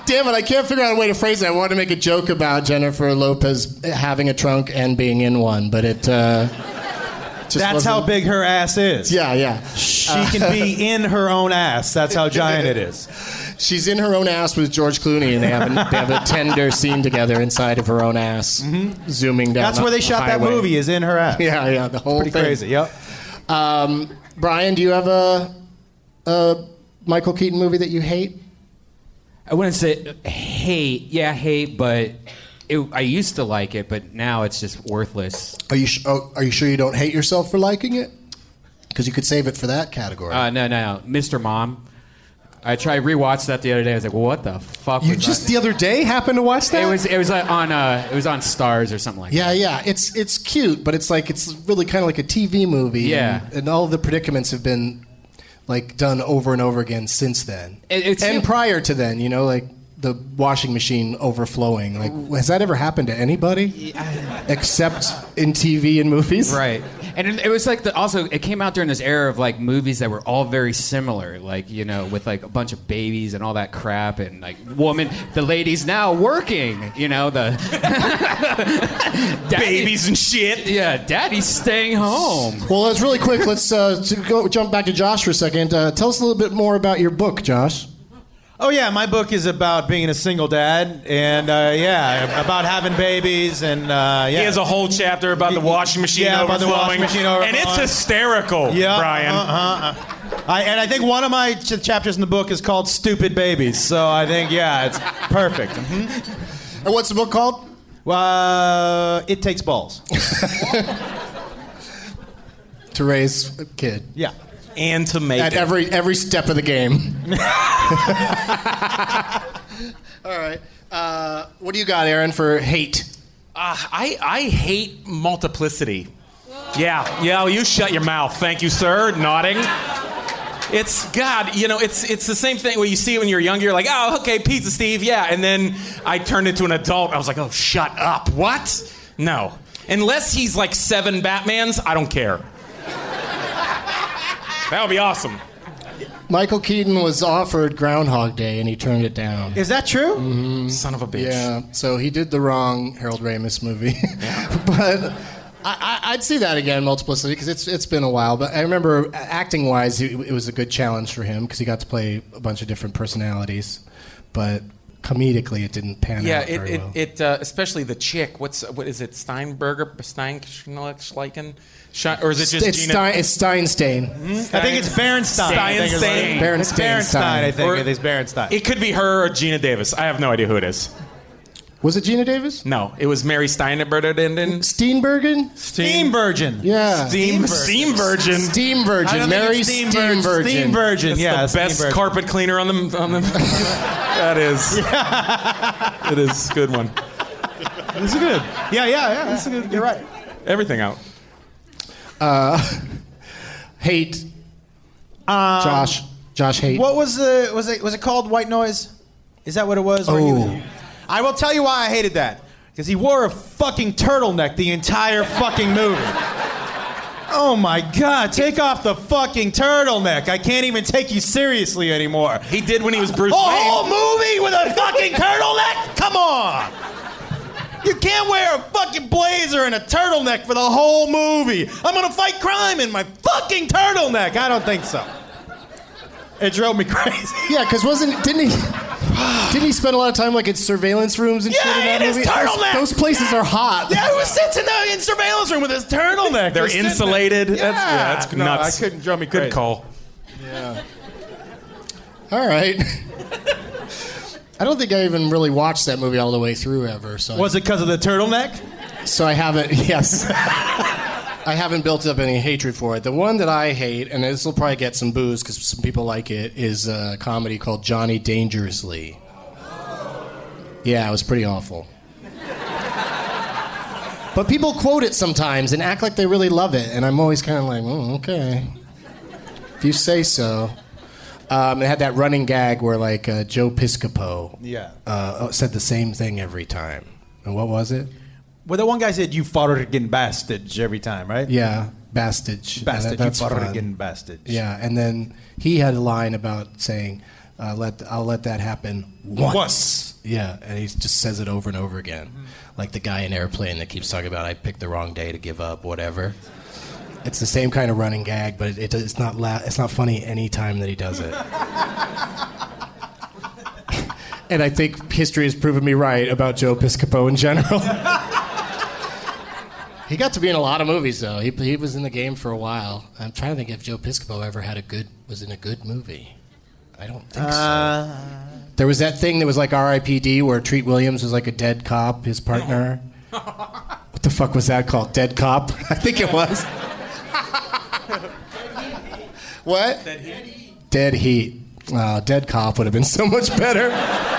Damn it, I can't figure out a way to phrase it. I wanted to make a joke about Jennifer Lopez having a trunk and being in one, but it... Uh, just That's wasn't... how big her ass is. Yeah, yeah. She uh, can be in her own ass. That's how giant it is. She's in her own ass with George Clooney, and they have a, they have a tender scene together inside of her own ass, mm-hmm. zooming down. That's where they shot highway. that movie. Is in her ass. Yeah, yeah, the whole Pretty thing. crazy. Yep. Um, Brian, do you have a, a Michael Keaton movie that you hate? I wouldn't say hate. Yeah, hate, but it, I used to like it, but now it's just worthless. Are you sh- oh, are you sure you don't hate yourself for liking it? Because you could save it for that category. Uh, no, no, no. Mister Mom. I tried rewatched that the other day. I was like, well, "What the fuck?" You was just that? the other day happened to watch that? It was it was uh, on uh, it was on Stars or something like yeah, that. Yeah, yeah. It's it's cute, but it's like it's really kind of like a T V movie. Yeah, and, and all of the predicaments have been like done over and over again since then, it, it's, and it, prior to then. You know, like the washing machine overflowing. Like, has that ever happened to anybody except in T V and movies? Right. And it, it was like the, also it came out during this era of like movies that were all very similar, like, you know, with like a bunch of babies and all that crap, and like woman, the ladies now working, you know, the daddy, babies and shit. Yeah, daddy's staying home. Well, let's really quick. Let's uh, to go jump back to Josh for a second. Uh, tell us a little bit more about your book, Josh. Oh, yeah, my book is about being a single dad, and, uh, yeah, about having babies, and, uh, yeah. He has a whole chapter about the washing machine yeah, overflowing. About the washing machine overflowing. And it's hysterical, yeah, Brian. Uh-huh. I, and I think one of my ch- chapters in the book is called Stupid Babies, so I think, yeah, it's perfect. Mm-hmm. And what's the book called? Uh, It Takes Balls. To raise a kid. Yeah. And to make At it. every every step of the game. All right. Uh, what do you got, Aaron, for hate? Uh, I, I hate multiplicity. Yeah, yeah, well, you shut your mouth. Thank you, sir. Nodding. It's, God, you know, it's it's the same thing when you see it when you're younger. You're like, oh, okay, Pizza Steve, yeah. And then I turned into an adult. I was like, oh, shut up. What? No. Unless he's like seven Batmans, I don't care. That would be awesome. Michael Keaton was offered Groundhog Day, and he turned it down. Is that true? Mm-hmm. Son of a bitch. Yeah, so he did the wrong Harold Ramis movie. Yeah. But I, I, I'd see that again, Multiplicity, because it's it's been a while. But I remember acting-wise, it, it was a good challenge for him, because he got to play a bunch of different personalities. But comedically, it didn't pan yeah, out it, very it, well. it uh, especially the chick. What's what is it? Steinberger, Steinschleichen, or is it just it's, Gina? Stein, it's Steinstein. Mm-hmm. I think it's Berenstain. Steinstein. Berenstain. Berenstain, I think. Or, it is Berenstain. It could be her or Gina Davis. I have no idea who it is. Was it Gina Davis? No, it was Mary Steinbergen. Steenburgen? Steamvirgin. Yeah. Steam, Steamvirgin. Steamvirgin. Mary Steamvirgin. Steamvirgin. That's Yeah, the best Steamvirgin. carpet cleaner on the. On the that is. Yeah. It is a good one. This is good. Yeah, yeah, yeah. This is good. You're right. Everything out. Uh, hate. Um, Josh. Josh hate. What was the was it was it called White Noise? Is that what it was? Where he Oh. was- I will tell you why I hated that. Because he wore a fucking turtleneck the entire fucking movie. Oh my God, take off the fucking turtleneck. I can't even take you seriously anymore. He did when he was Bruce A Wayne. whole movie with a fucking turtleneck? Come on. You can't wear a fucking blazer and a turtleneck for the whole movie. I'm gonna fight crime in my fucking turtleneck. I don't think so. It drove me crazy. Yeah, because wasn't didn't he didn't he spend a lot of time like in surveillance rooms and Yeah, shit in that in his movie? turtleneck. Those, those places are hot. Yeah, who sits in the in surveillance room with his turtleneck? They're Just sitting insulated. there. That's, yeah, that's no, nuts. I couldn't drove me Good crazy. call. Yeah. All right. I don't think I even really watched that movie all the way through ever. So Was it because of the turtleneck? So I haven't. Yes. I haven't built up any hatred for it. The one that I hate, and this will probably get some boos because some people like it, is a comedy called Johnny Dangerously. Yeah, it was pretty awful. But people quote it sometimes and act like they really love it, and I'm always kind of like, oh, okay. If you say so. Um, it had that running gag where, like, uh, Joe Piscopo Yeah. uh, said the same thing every time. And what was it? Well, the one guy said, you fucking bastard every time, right? Yeah, bastage. Bastard, Yeah, that- that's you fun. fucking bastard. Yeah, and then he had a line about saying, Uh, let I'll let that happen once. Once. Yeah, and he just says it over and over again, mm-hmm. like the guy in Airplane that keeps talking about I picked the wrong day to give up, whatever. It's the same kind of running gag, but it, it, it's not la- it's not funny any time that he does it. And I think history has proven me right about Joe Piscopo in general. He got to be in a lot of movies, though. He he was in the game for a while. I'm trying to think if Joe Piscopo ever had a good was in a good movie. I don't think uh, so. There was that thing that was like R I P D where Treat Williams was like a dead cop, his partner. What the fuck was that called? Dead Cop? I think it was. What? Dead Heat. Dead Heat. Uh, Dead Cop would have been so much better.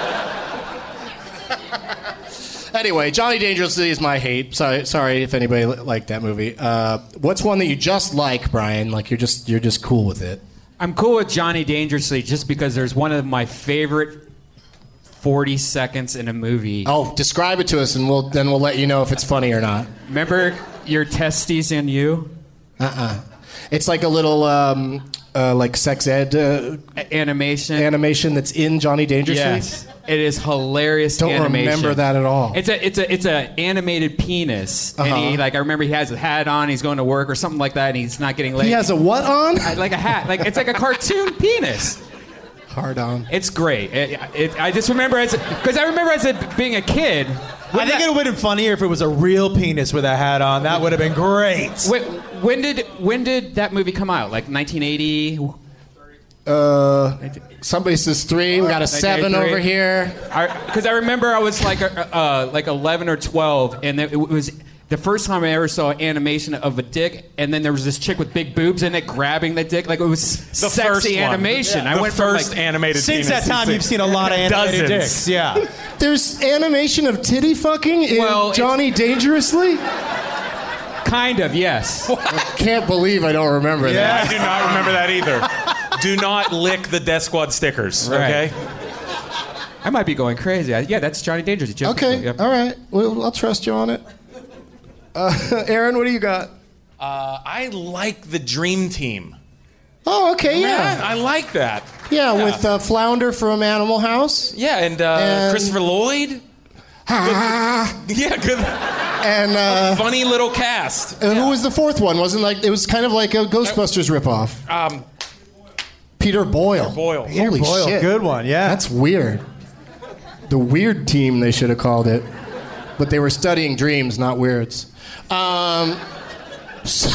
Anyway, Johnny Dangerously is my hate. Sorry, sorry if anybody li- liked that movie. Uh, what's one that you just like, Brian? Like you're just you're just cool with it. I'm cool with Johnny Dangerously just because there's one of my favorite forty seconds in a movie. Oh, describe it to us, and we'll then we'll let you know if it's funny or not. Remember Your Testes and You? Uh-uh. It's like a little um, uh, like sex ed uh, animation animation that's in Johnny Dangerously. Yes, it is hilarious. Don't animation. remember that at all. It's a it's a it's a animated penis, uh-huh. and he like I remember he has a hat on. He's going to work or something like that, and he's not getting laid. He has a what on? Like a hat. Like it's like a cartoon penis. Hard on. It's great. It, it, I just remember as because I remember as a, being a kid. I think that, it would have been funnier if it was a real penis with a hat on. That would have been great. When, when did when did that movie come out? Like nineteen eighty? Uh, somebody says three. We got a seven over here. Because I, I remember I was like uh, uh, like eleven or twelve, and it was the first time I ever saw animation of a dick, and then there was this chick with big boobs in it grabbing the dick. Like it was the sexy first animation. Yeah. I the went first from, like, animated. Since that time, you've seen a lot of animated Dozens. dicks. Yeah. There's animation of titty fucking in well, Johnny Dangerously? Kind of, yes. Can't believe I don't remember yeah. that. I do not remember that either. Do not lick the Death Squad stickers, right. Okay? I might be going crazy. I, yeah, that's Johnny Dangerously. Okay, Yep. all right. Well, I'll trust you on it. Uh, Aaron, what do you got? Uh, I like the Dream Team. Oh, okay, yeah. Man, I like that. Yeah, yeah. with uh, Flounder from Animal House. Yeah, and, uh, and... Christopher Lloyd. Good, yeah, good. And uh, a funny little cast. And yeah. who was the fourth one? Wasn't like it was kind of like a Ghostbusters ripoff. Um, Peter Boyle. Peter Boyle. Holy Boyle, shit, good one. Yeah, that's weird. The Weird Team, they should have called it, but they were studying dreams, not weirds. Um, so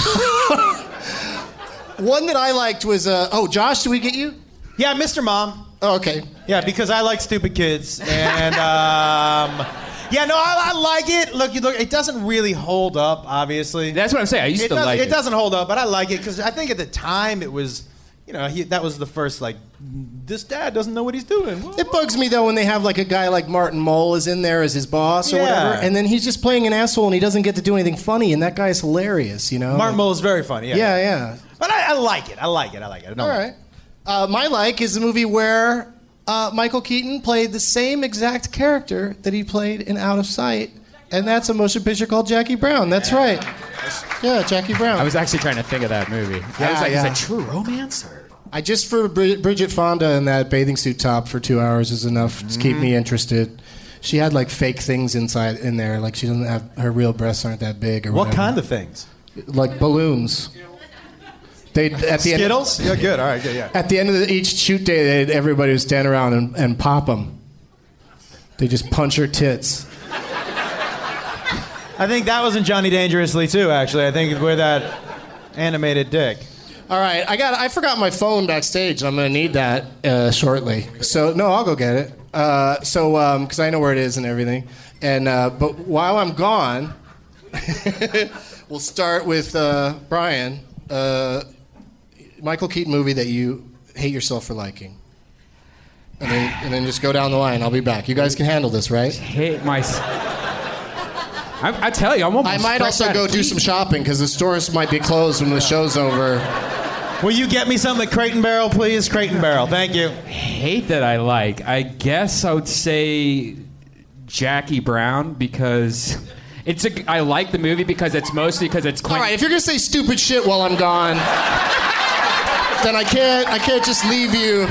one that I liked was uh, oh, Josh, did we get you? Yeah, Mister Mom. Oh, okay. Yeah, because I like stupid kids, and um, yeah, no, I, I like it. Look, you look, it doesn't really hold up, obviously. That's what I'm saying. I used it to does, like it. It doesn't hold up, but I like it because I think at the time it was, you know, he, that was the first like, this dad doesn't know what he's doing. Whoa. It bugs me though when they have like a guy like Martin Mull is in there as his boss or Yeah. whatever, and then he's just playing an asshole and he doesn't get to do anything funny, and that guy's hilarious, you know. Martin Mull is very funny. Yeah, Yeah, yeah. But I, I like it. I like it. I like it. No. All right. Uh, my like is a movie where uh, Michael Keaton played the same exact character that he played in Out of Sight, and that's a motion picture called Jackie Brown. That's right. Yeah, Jackie Brown. I was actually trying to think of that movie. Yeah, I was like, yeah. is it True Romance? Or? I just for Brid- Bridget Fonda in that bathing suit top for two hours is enough to keep me interested. She had like fake things inside in there, like she doesn't have her real breasts aren't that big or What whatever. kind of things? Like balloons. They at the Skittles? end. Yeah, good. All right, good. Yeah. At the end of the, each shoot day, they'd, everybody would stand around and, and pop them. They just punch her tits. I think that was in Johnny Dangerously too. Actually, I think with that animated dick. All right, I got. I forgot my phone backstage. I'm gonna need that uh, shortly. So no, I'll go get it. Uh, so because um, I know where it is and everything. And uh, but while I'm gone, we'll start with uh, Brian. Uh, Michael Keaton movie that you hate yourself for liking. And then, and then just go down the line. I'll be back. You guys can handle this, right? Hate my. I, I tell you, I'm almost. I might fresh also out go of do teeth. some shopping because the stores might be closed when the show's over. Will you get me something at Crate and Barrel, please? Crate and Barrel, thank you. Hate that I like. I guess I would say Jackie Brown because it's a. I like the movie because it's mostly because it's. Quentin- All right, if you're gonna say stupid shit while I'm gone, then I can't. I can't just leave you.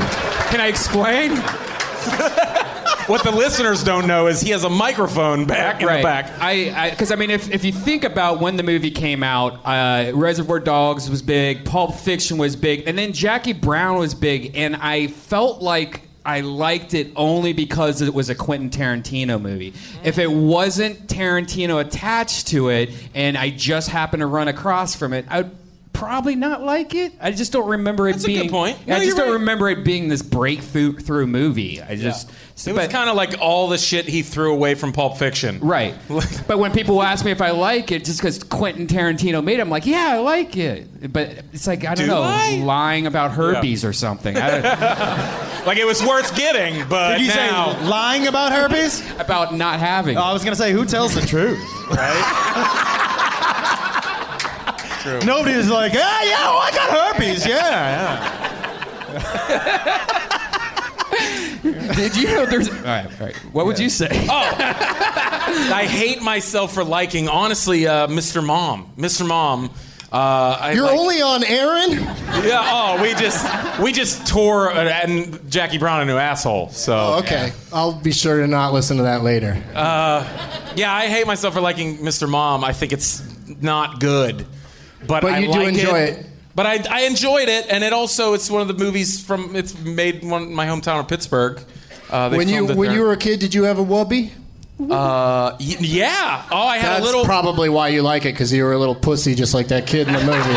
Can I explain? What the listeners don't know is he has a microphone back in right. the back. I, because I, I mean, if, if you think about when the movie came out, uh, Reservoir Dogs was big, Pulp Fiction was big, and then Jackie Brown was big, and I felt like I liked it only because it was a Quentin Tarantino movie. If it wasn't Tarantino attached to it, and I just happened to run across from it, I would probably not like it. I just don't remember it That's being. a good point. No, I No, just you're don't right. remember it being this breakthrough through movie. I just. Yeah. It was kind of like all the shit he threw away from Pulp Fiction. Right. But when people ask me if I like it, just because Quentin Tarantino made it, I'm like, yeah, I like it. But it's like, I don't Do know, I? lying about herpes yeah. or something. I Like it was worth getting, but Did you now... say lying about herpes? About not having. Oh, I was going to say, who tells the truth, right? True. Nobody's like, ah, yeah, oh, I got herpes. Yeah, yeah. Did you know there's... All right, all right. What would you say? Oh, I hate myself for liking, honestly, uh, Mister Mom. Mister Mom. Uh, I You're like, only on Aaron? Yeah. Oh, we just we just tore uh, and Jackie Brown a new asshole. So. Oh, okay. Yeah. I'll be sure to not listen to that later. Uh, yeah, I hate myself for liking Mister Mom. I think it's not good, but, but I you like do enjoy it. it. But I, I enjoyed it, and it also it's one of the movies from it's made one my hometown of Pittsburgh. Uh, they when you filmed it when there. you were a kid, did you have a wubby? Uh, y- yeah. Oh, I had That's a little. probably why you like it, because you were a little pussy, just like that kid in the movie.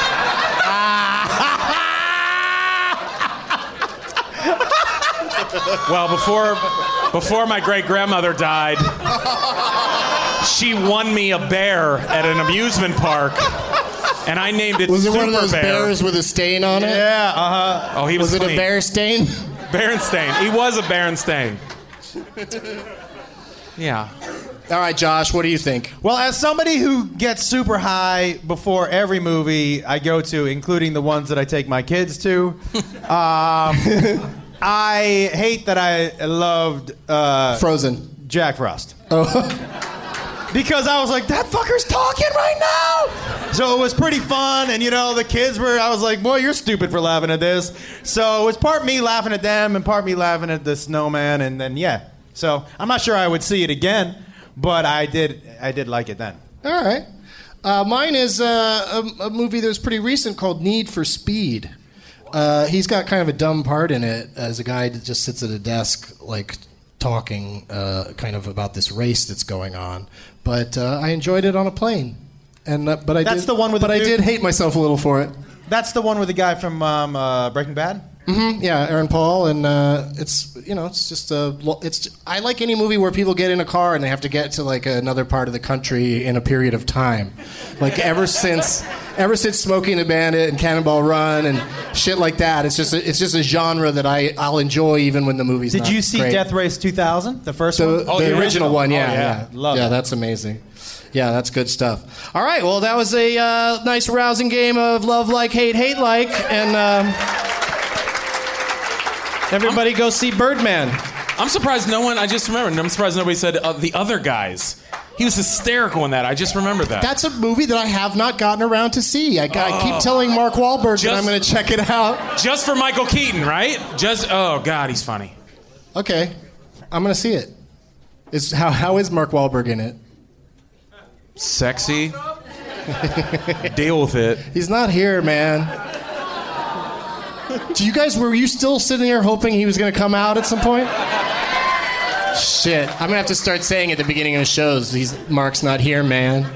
Well, before before my great grandmother died, she won me a bear at an amusement park. And I named it Was it Super one of those Bear. bears with a stain on it? Yeah, uh-huh. Oh, he was, Was it clean. a bear stain? Berenstain. He was a Berenstain. Yeah. All right, Josh, what do you think? Well, as somebody who gets super high before every movie I go to, including the ones that I take my kids to, um, I hate that I loved uh, Frozen. Jack Frost. Oh. Because I was like, that fucker's talking right now. So it was pretty fun, and you know, the kids were, I was like, boy, you're stupid for laughing at this. So it was part me laughing at them and part me laughing at the snowman, and then yeah. So I'm not sure I would see it again, but I did I did like it then. All right. Uh, mine is uh, a, a movie that was pretty recent called Need for Speed. Uh, he's got kind of a dumb part in it as a guy that just sits at a desk, like, talking uh, kind of about this race that's going on. But uh, I enjoyed it on a plane. And uh, but I That's did, the one with But the I dude- did hate myself a little for it. That's the one with the guy from um, uh, Breaking Bad? Mm-hmm. Yeah, Aaron Paul, and uh, it's you know it's just a it's I like any movie where people get in a car and they have to get to like another part of the country in a period of time, like ever since ever since Smokey and the Bandit and Cannonball Run and shit like that. It's just a, it's just a genre that I I'll enjoy even when the movie's Did not you see great. Death Race two thousand, the first The, one? the Oh, the original, original. one, yeah, Oh, yeah. yeah, Love yeah. it. That's amazing. Yeah, that's good stuff. All right, well, that was a uh, nice, rousing game of love like, hate, hate like, and um, everybody go see Birdman. I'm surprised no one, I just remembered, I'm surprised nobody said uh, The Other Guys. He was hysterical in that. I just remembered that. That's a movie that I have not gotten around to see. I, I keep telling Mark Wahlberg that I'm going to check it out. Just for Michael Keaton, right? Just, oh, God, he's funny. Okay, I'm going to see it. Is how how is Mark Wahlberg in it? Sexy. Deal with it. He's not here, man. Do you guys, were you still sitting there hoping he was going to come out at some point? Shit. I'm going to have to start saying at the beginning of the shows, he's, Mark's not here, man.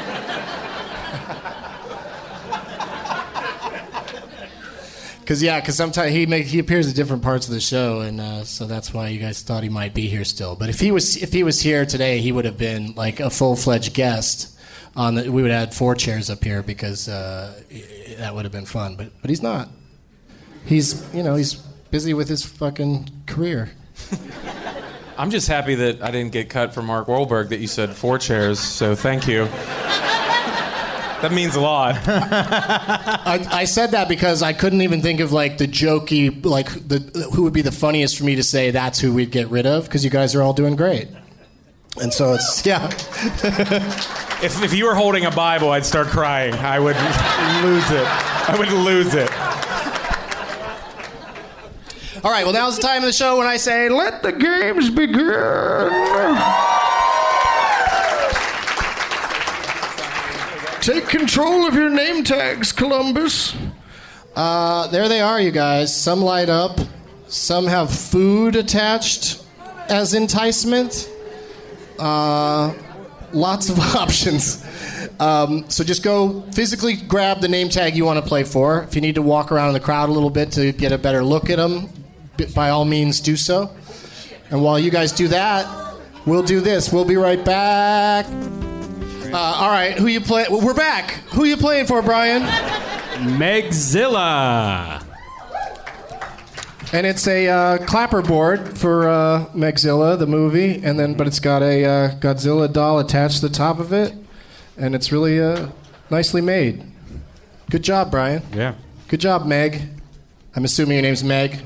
Because, yeah, because sometimes he make, he appears at different parts of the show, and uh, so that's why you guys thought he might be here still. But if he was if he was here today, he would have been like a full-fledged guest. On the, we would have had four chairs up here because uh, that would have been fun. But but he's not. He's you know he's busy with his fucking career. I'm just happy that I didn't get cut for Mark Wahlberg, that you said four chairs, so thank you. That means a lot. I, I said that because I couldn't even think of like the jokey, like the who would be the funniest for me to say that's who we'd get rid of, because you guys are all doing great. And so it's, yeah. If, if you were holding a Bible, I'd start crying. I would lose it. I would lose it. All right, well, now's the time of the show when I say, let the games begin. Take control of your name tags, Columbus. Uh, there they are, you guys. Some light up. Some have food attached as enticement. Uh, lots of options. Um, so just go physically grab the name tag you want to play for. If you need to walk around in the crowd a little bit to get a better look at them, by all means do so. And while you guys do that, we'll do this. We'll be right back. Uh, all right, who you play? Well, we're back. Who you playing for, Brian? Megzilla. And it's a uh, clapper board for uh, Megzilla, the movie, and then but it's got a uh, Godzilla doll attached to the top of it, and it's really uh, nicely made. Good job, Brian. Yeah. Good job, Meg. I'm assuming your name's Meg.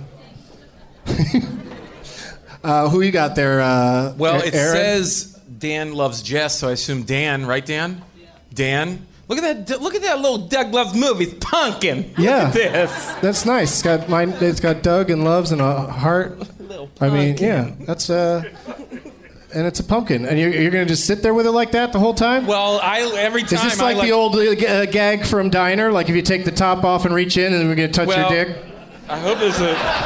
uh, who you got there? Uh, Well, it Aaron? says Dan loves Jess, so I assume Dan, right, Dan? Dan. Look at that! Look at that little Doug Loves Movies pumpkin. Yeah, look at this. That's nice. It's got mine. It's got Doug and Loves and a heart. I mean, yeah, that's uh, and it's a pumpkin, and you're, you're gonna just sit there with it like that the whole time. Well, I every time. Is this I like, like the old uh, g- uh, gag from Diner? Like if you take the top off and reach in, and we're gonna touch well, your dick? I hope there's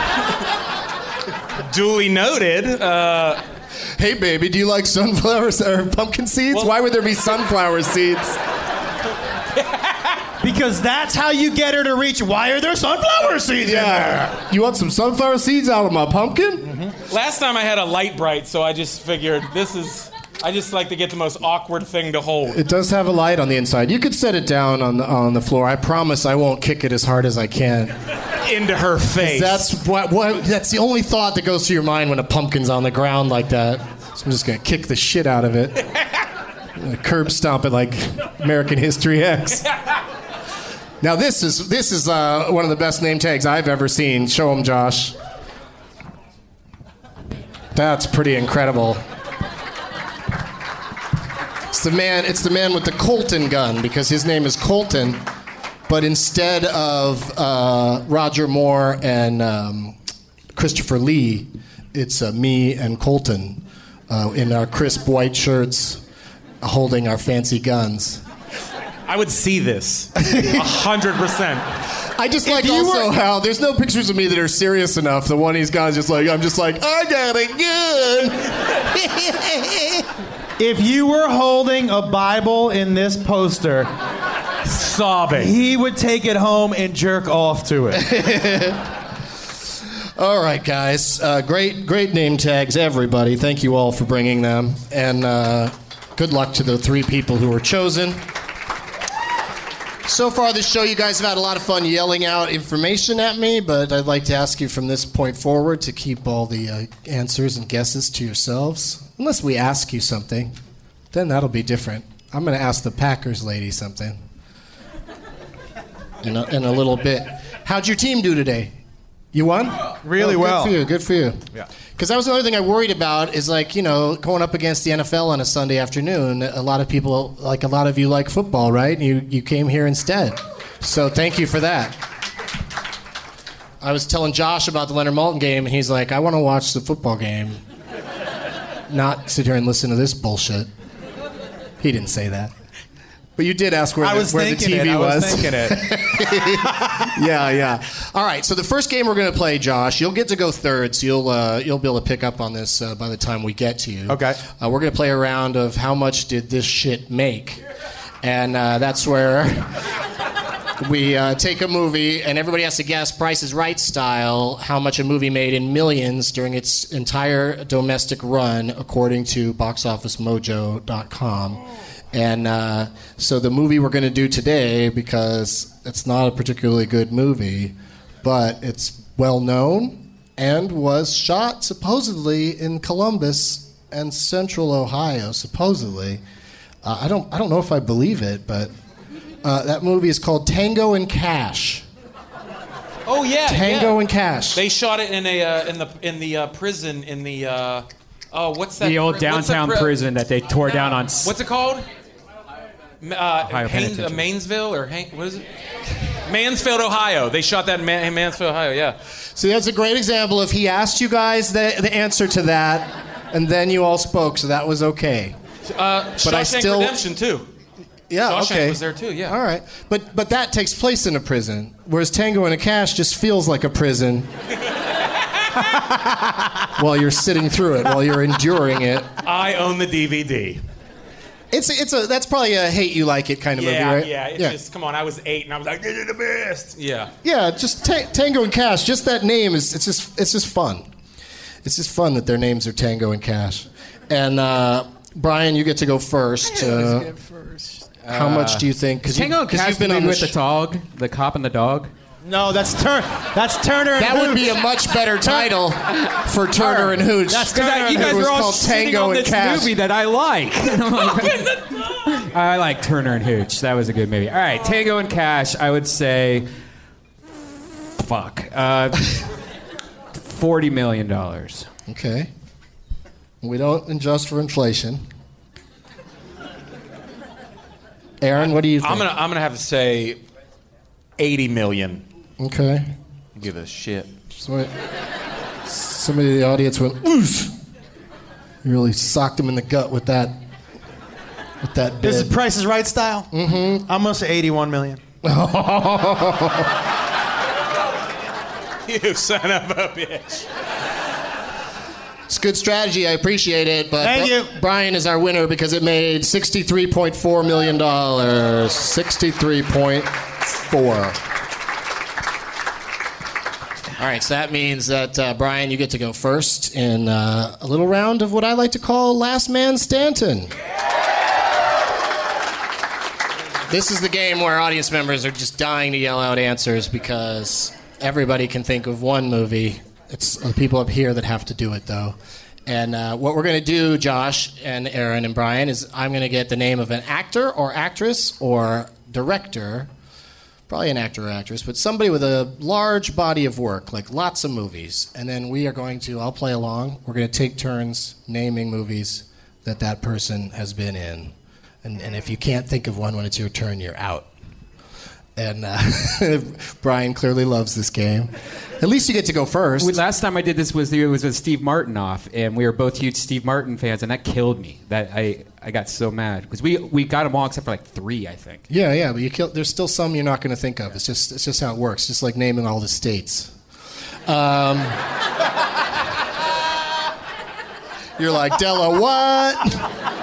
a duly noted. Uh, hey, baby, do you like sunflowers or pumpkin seeds? Well, Why would there be sunflower seeds? Because that's how you get her to reach. Why are there sunflower seeds in there? You want some sunflower seeds out of my pumpkin? Mm-hmm. Last time I had a light bright, so I just figured this is. I just like to get the most awkward thing to hold. It does have a light on the inside. You could set it down on the on the floor. I promise I won't kick it as hard as I can. Into her face. That's what, what. That's the only thought that goes through your mind when a pumpkin's on the ground like that. So I'm just gonna kick the shit out of it. Curb stomp it like American History X. Now this is this is uh, one of the best name tags I've ever seen. Show them, Josh. That's pretty incredible. It's the man. It's the man with the Colton gun because his name is Colton, but instead of uh, Roger Moore and um, Christopher Lee, it's uh, me and Colton uh, in our crisp white shirts, holding our fancy guns. I would see this. A hundred percent. I just like also were... how there's no pictures of me that are serious enough. The one he's got is just like, I'm just like, I got a gun. If you were holding a Bible in this poster, sobbing, he would take it home and jerk off to it. All right, guys. Uh, great, great name tags, everybody. Thank you all for bringing them. And uh, good luck to the three people who were chosen. So far this show, you guys have had a lot of fun yelling out information at me, but I'd like to ask you from this point forward to keep all the uh, answers and guesses to yourselves. Unless we ask you something, then that'll be different. I'm going to ask the Packers lady something in a, in a little bit. How'd your team do today? You won? Really oh, well. Good for you, good for you. Yeah. Because that was another thing I worried about is like, you know, going up against the N F L on a Sunday afternoon, a lot of people, like a lot of you like football, right? You, you came here instead. So thank you for that. I was telling Josh about the Leonard Maltin game, and he's like, I want to watch the football game, not sit here and listen to this bullshit. He didn't say that. But you did ask where, I the, was where the T V it. I was. was. thinking it. yeah, yeah. All right, so the first game we're going to play, Josh, you'll get to go third, so you'll uh, you'll be able to pick up on this uh, by the time we get to you. Okay. Uh, we're going to play a round of how much did this shit make? And uh, that's where we uh, take a movie, and everybody has to guess Price is Right style how much a movie made in millions during its entire domestic run, according to box office mojo dot com. And uh, so the movie we're going to do today, because it's not a particularly good movie, but it's well known and was shot supposedly in Columbus and Central Ohio, supposedly. Uh, I don't I don't know if I believe it, but uh, that movie is called Tango and Cash. Oh yeah, Tango yeah. and Cash. They shot it in a uh, in the in the uh, prison in the uh, oh what's that? The old pri- what's downtown that pri- prison that they tore No. down on. What's it called? Uh, Ohio Haines, uh, Penitentiary. Mainsville or Han- what is it? Mansfield, Ohio. They shot that in Man- Mansfield, Ohio, yeah. See, that's a great example of he asked you guys the, the answer to that, and then you all spoke, so that was okay. Uh, But Shawshank I still- Redemption, too. Yeah, Shawshank okay. was there, too, yeah. All right. But but that takes place in a prison, whereas Tango and Cash just feels like a prison while you're sitting through it, while you're enduring it. I own the D V D. It's a, it's a that's probably a hate you like it kind of Yeah, movie, right? yeah. It's yeah. just, come on, I was eight, and I was like, this is the best. Yeah. Yeah, just ta- Tango and Cash. Just that name is it's just it's just fun. It's just fun that their names are Tango and Cash. And uh, Brian, you get to go first. Uh, how much do you think? Is Tango and Cash you've been the on movie the with sh- the dog, the cop and the dog? No, that's Turner. That's Turner and That Hooch. would be a much better title for Turner and Hooch. That's Because Turner you and guys It was were all called sitting Tango on and this Cash. movie that I like. I like Turner and Hooch. That was a good movie. All right, Tango and Cash. I would say, fuck, uh, forty million dollars. Okay. We don't adjust for inflation. Aaron, what do you think? I'm gonna, I'm gonna have to say eighty million. Okay. Give a shit. Somebody, somebody in the audience went, oof. You really socked him in the gut with that. With that This is bid. Price is Right style? Mm-hmm. I'm going to say eighty-one million. You son of a bitch. It's good strategy. I appreciate it. But Thank Bri- you. Brian is our winner because it made sixty-three point four million dollars. sixty-three point four. All right, so that means that, uh, Brian, you get to go first in uh, a little round of what I like to call Last Man Stanton. This is the game where audience members are just dying to yell out answers because everybody can think of one movie. It's the people up here that have to do it, though. And uh, what we're going to do, Josh and Aaron and Brian, is I'm going to get the name of an actor or actress or director, probably an actor or actress, but somebody with a large body of work, like lots of movies. And then we are going to, I'll play along, we're going to take turns naming movies that that person has been in. And, and if you can't think of one when it's your turn, you're out. And uh, Brian clearly loves this game. At least you get to go first. We- Last time I did this was it was with Steve Martinoff, and we were both huge Steve Martin fans, and that killed me. That I, I got so mad because we we got them all except for like three, I think. Yeah, yeah, but you kill, there's still some you're not going to think of. It's just it's just how it works. Just like naming all the states. Um, you're like, Della, what?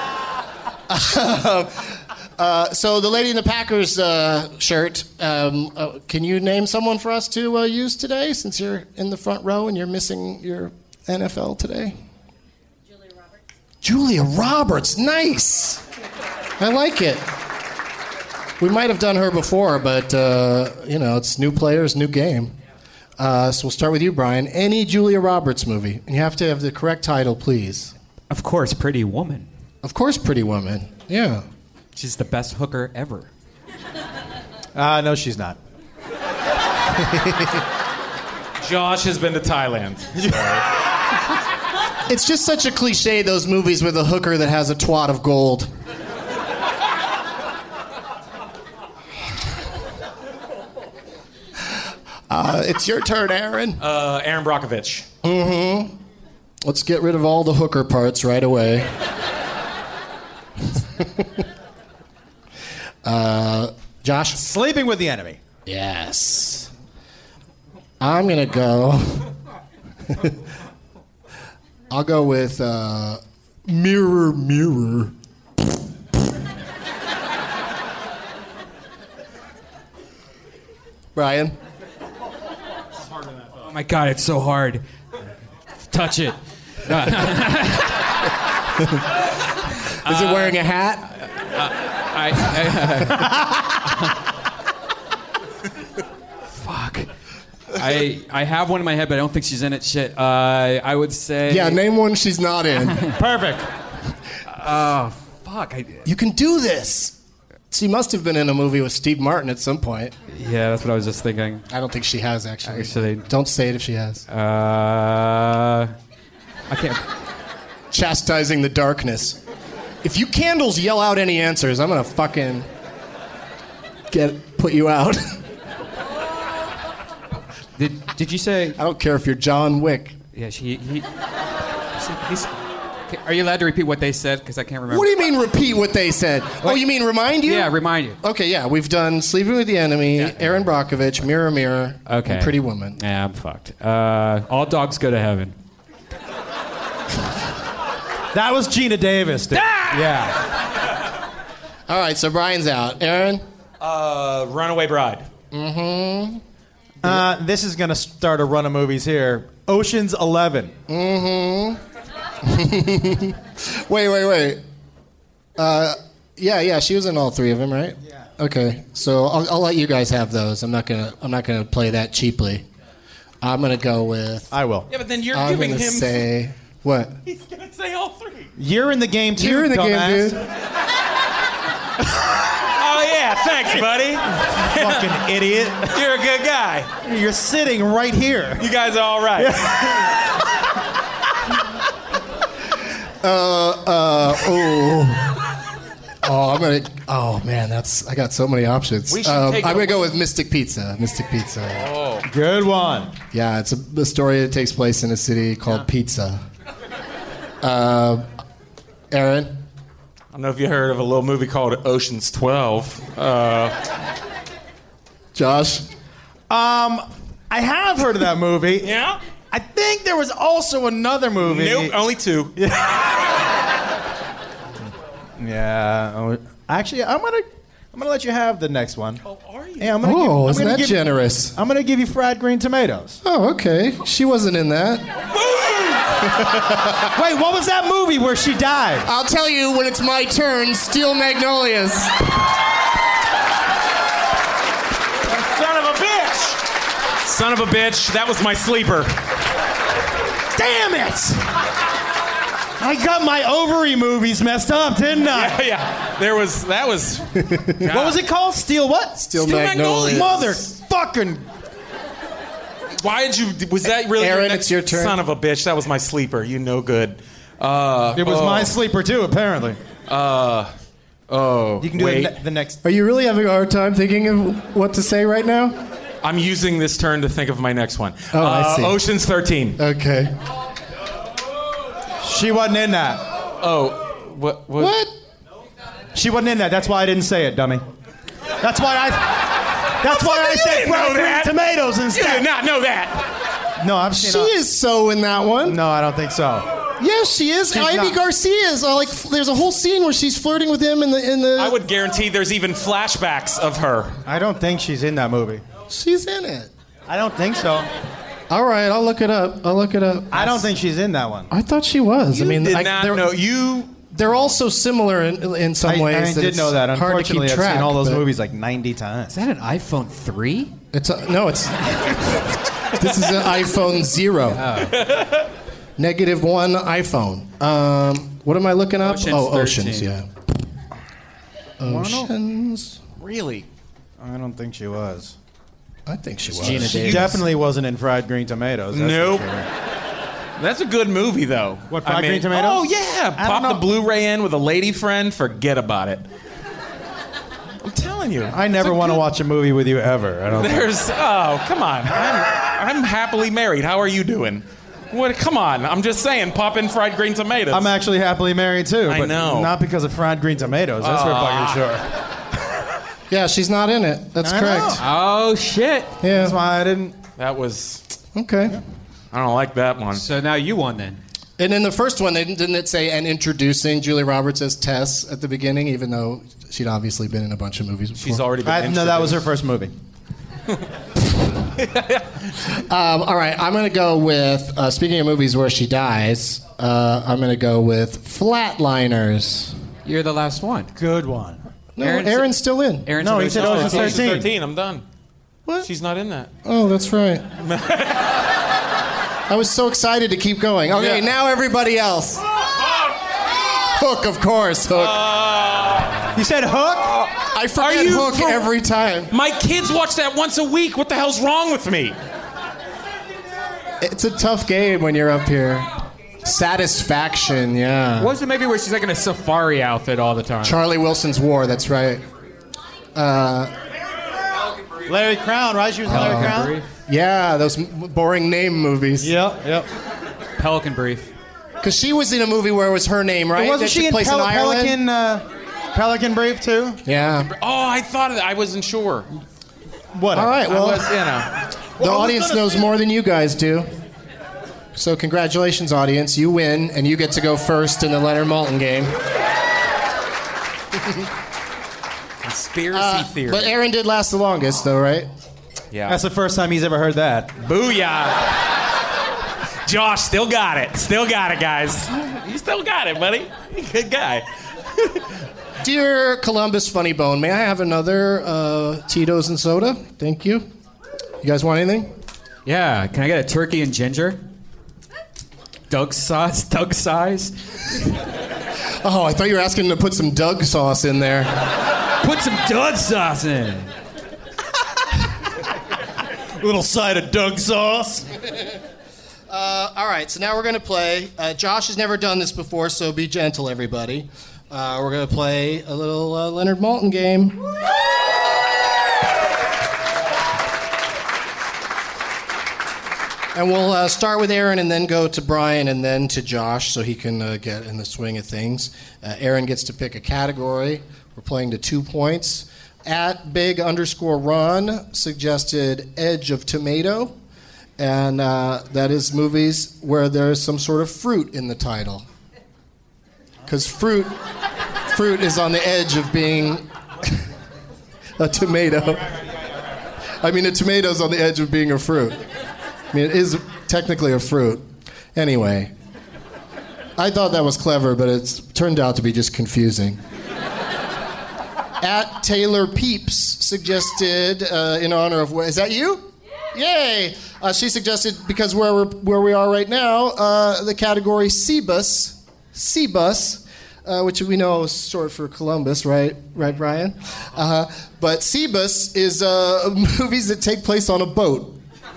uh, so the lady in the Packers uh, shirt, um, uh, can you name someone for us to uh, use today since you're in the front row and you're missing your N F L today? Julia Roberts. Julia Roberts, nice. I like it. We might have done her before, but, uh, you know, it's new players, new game. Uh, so we'll start with you, Brian. Any Julia Roberts movie. And you have to have the correct title, please. Of course, Pretty Woman. Of course, Pretty Woman. Yeah. She's the best hooker ever. Uh, no, she's not. Josh has been to Thailand. It's just such a cliche, those movies with a hooker that has a twat of gold. Uh, it's your turn, Aaron. Uh, Aaron Brockovich. Mm-hmm. Let's get rid of all the hooker parts right away. uh, Josh? Sleeping with the Enemy. Yes. I'm going to go... I'll go with uh, Mirror, Mirror. Brian? Oh my God, it's so hard. Touch it. Is it wearing a hat? I, I, fuck. I I have one in my head, but I don't think she's in it. Shit. Uh, I would say. Yeah, name one she's not in. Perfect. Oh, fuck. I, You can do this. She must have been in a movie with Steve Martin at some point. yeah, that's what I was just thinking. I don't think she has, actually. Actually. Don't say it if she has. Uh, I can't. Chastising the darkness. If you candles yell out any answers, I'm gonna fucking get put you out. Did Did you say? I don't care if you're John Wick. Yeah, she. He, he's, are you allowed to repeat what they said? Because I can't remember. What do you mean repeat what they said? Oh, you mean remind you? Yeah, remind you. Okay, yeah. We've done Sleeping with the Enemy, Yeah. Aaron Brockovich, Mirror Mirror, Okay. and Pretty Woman. Yeah, I'm fucked. Uh, all dogs go to heaven. That was Gina Davis, dude. Yeah. All right, so Brian's out. Aaron? Uh, Runaway Bride. Mm-hmm. Uh, this is going to start a run of movies here. Ocean's Eleven. Mm-hmm. wait, wait, wait. Uh, yeah, yeah, she was in all three of them, right? Yeah. Okay, so I'll, I'll let you guys have those. I'm not gonna, I'm not gonna play that cheaply. I'm gonna go with. I will. Yeah, but then you're I'm giving gonna him. say what? He's gonna say all three. You're in the game too. You're in the dumbass. game, dude. Oh yeah, thanks, buddy. Fucking idiot. You're a good guy. You're sitting right here. You guys are all right. Uh, uh, oh. Oh, I'm gonna. Oh man, that's. I got so many options. We should Um, take I'm a gonna go look. with Mystic Pizza. Mystic Pizza. Oh. Good one. Yeah, it's a, a story that takes place in a city called Pizza. Uh, Aaron. I don't know if you heard of a little movie called Ocean's twelve. Uh, Josh. Um, I have heard of that movie. yeah? I think there was also another movie. Nope, only two. Yeah. oh, Actually, I'm gonna I'm gonna let you have the next one. Oh, are you? Hey, I'm gonna Oh, give, I'm isn't gonna that give- generous? I'm gonna give you fried green tomatoes. Oh, okay. She wasn't in that. Wait, what was that movie where she died? I'll tell you when it's my turn. Steel Magnolias. Son of a bitch! Son of a bitch, that was my sleeper. Damn it! I got my ovary movies messed up, didn't I? Yeah, yeah. There was, that was. What was it called? Steel what? Steel, Steel Magnolias. Motherfucking. Why did you, was that really Aaron, your next, it's your turn. Son of a bitch, that was my sleeper. You no good. Uh, It was oh, my sleeper too, apparently. Uh, oh, You can do wait. it ne- the next. Are you really having a hard time thinking of what to say right now? I'm using this turn to think of my next one. Oh, I uh, see. Ocean's thirteen. Okay. She wasn't in that. Oh, what? What? What? She wasn't in that. That's why I didn't say it, dummy. That's why I. That's why I You said didn't know fried green that. tomatoes You instead. did not know that. No, I've seen. She a- is so in that one. No, I don't think so. Yes, she is. She's Ivy not. Garcia is uh, like. There's a whole scene where she's flirting with him in the in the. I would guarantee there's even flashbacks of her. I don't think she's in that movie. She's in it. I don't think so. All right, I'll look it up. I'll look it up. I don't think she's in that one. I thought she was. You I mean, did I, not they're, know. You. they're all so similar in, in some I, ways. I that did it's know that. hard to Unfortunately, keep I've track, seen all those but movies like ninety times. Is that an iPhone three? It's a, no, it's. This is an iPhone zero. Negative one iPhone. Um, what am I looking up? Ocean's oh, thirteen. Oceans. Yeah. Oceans. Really? I don't think she was. I think she was. Gina She Davis. definitely wasn't in Fried Green Tomatoes. That's Nope. for sure. That's a good movie, though. What, Fried Green Tomatoes? Oh, yeah. I Pop don't the know. Blu-ray in with a lady friend. Forget about it. I'm telling you. I never want to watch a movie with you ever. I don't. think. There's. Oh, come on. I'm, I'm happily married. How are you doing? What? Come on. I'm just saying. Pop in Fried Green Tomatoes. I'm actually happily married too. I but know. Not because of Fried Green Tomatoes. That's for fucking sure. Yeah, she's not in it. That's I correct. know. Oh shit! Yeah. That's why I didn't. That was. Okay. I don't like that one. So now you won then. And in the first one, they didn't, didn't it say and introducing Julia Roberts as Tess at the beginning, even though she'd obviously been in a bunch of movies before? She's already been. I, no, that was her introduced. first movie. Um, all right, I'm going to go with, uh, speaking of movies where she dies, uh, I'm going to go with Flatliners. You're the last one. Good one. No, Aaron Aaron's, said- still in. Aaron No, he said Ocean's Ocean's thirteen. thirteen. I'm done. What? She's not in that. Oh, that's right. I was so excited to keep going. Okay, Yeah. now everybody else. Hook, of course. Hook. You said Hook? I forget you Hook for- every time. My kids watch that once a week. What the hell's wrong with me? It's a tough game when you're up here. Satisfaction, yeah. What was the movie where she's like in a safari outfit all the time? Charlie Wilson's War, that's right. Uh, Larry Crown, right? She was in Larry Uh, Crown? Brief. Yeah, those m- boring name movies. Yep, yep. Pelican Brief. Because she was in a movie where it was her name, right? Wasn't That she took in place Pel- in Ireland? Pelican, uh, Pelican Brief, too? Yeah. Oh, I thought I wasn't sure. What? All right, well, I was, you know. the audience knows more than you guys do. So congratulations, audience. You win, and you get to go first in the Leonard Maltin game. Conspiracy Uh, theory. but Aaron did last the longest, though, right? yeah. That's the first time he's ever heard that. Booyah. Josh still got it. Still got it, guys. You still got it, buddy. Good guy. Dear Columbus Funny Bone, may I have another uh, Tito's and soda? Thank you. You guys want anything? Yeah, can I get a turkey and ginger? Doug sauce, Doug size. Oh, I thought you were asking to put some Doug sauce in there. Put some Doug sauce in. Little side of Doug sauce. Uh, all right, so now we're going to play. Uh, Josh has never done this before, so be gentle, everybody. Uh, we're going to play a little uh, Leonard Maltin game. And we'll uh, start with Aaron and then go to Brian and then to Josh so he can uh, get in the swing of things. Uh, Aaron gets to pick a category. We're playing to two points. At big underscore Ron suggested Edge of Tomato. And uh, that is movies where there's some sort of fruit in the title. Because fruit, fruit is on the edge of being a tomato. I mean, a tomato's on the edge of being a fruit. I mean, it is technically a fruit. Anyway, I thought that was clever, but it's turned out to be just confusing. At Taylor Peeps suggested, uh, in honor of... Is that you? Yay! Uh, she suggested, because where, we're, where we are right now, uh, the category C-Bus, C-Bus, uh, which we know is short for Columbus, right? Right, Brian? Uh, but C-Bus is uh, movies that take place on a boat.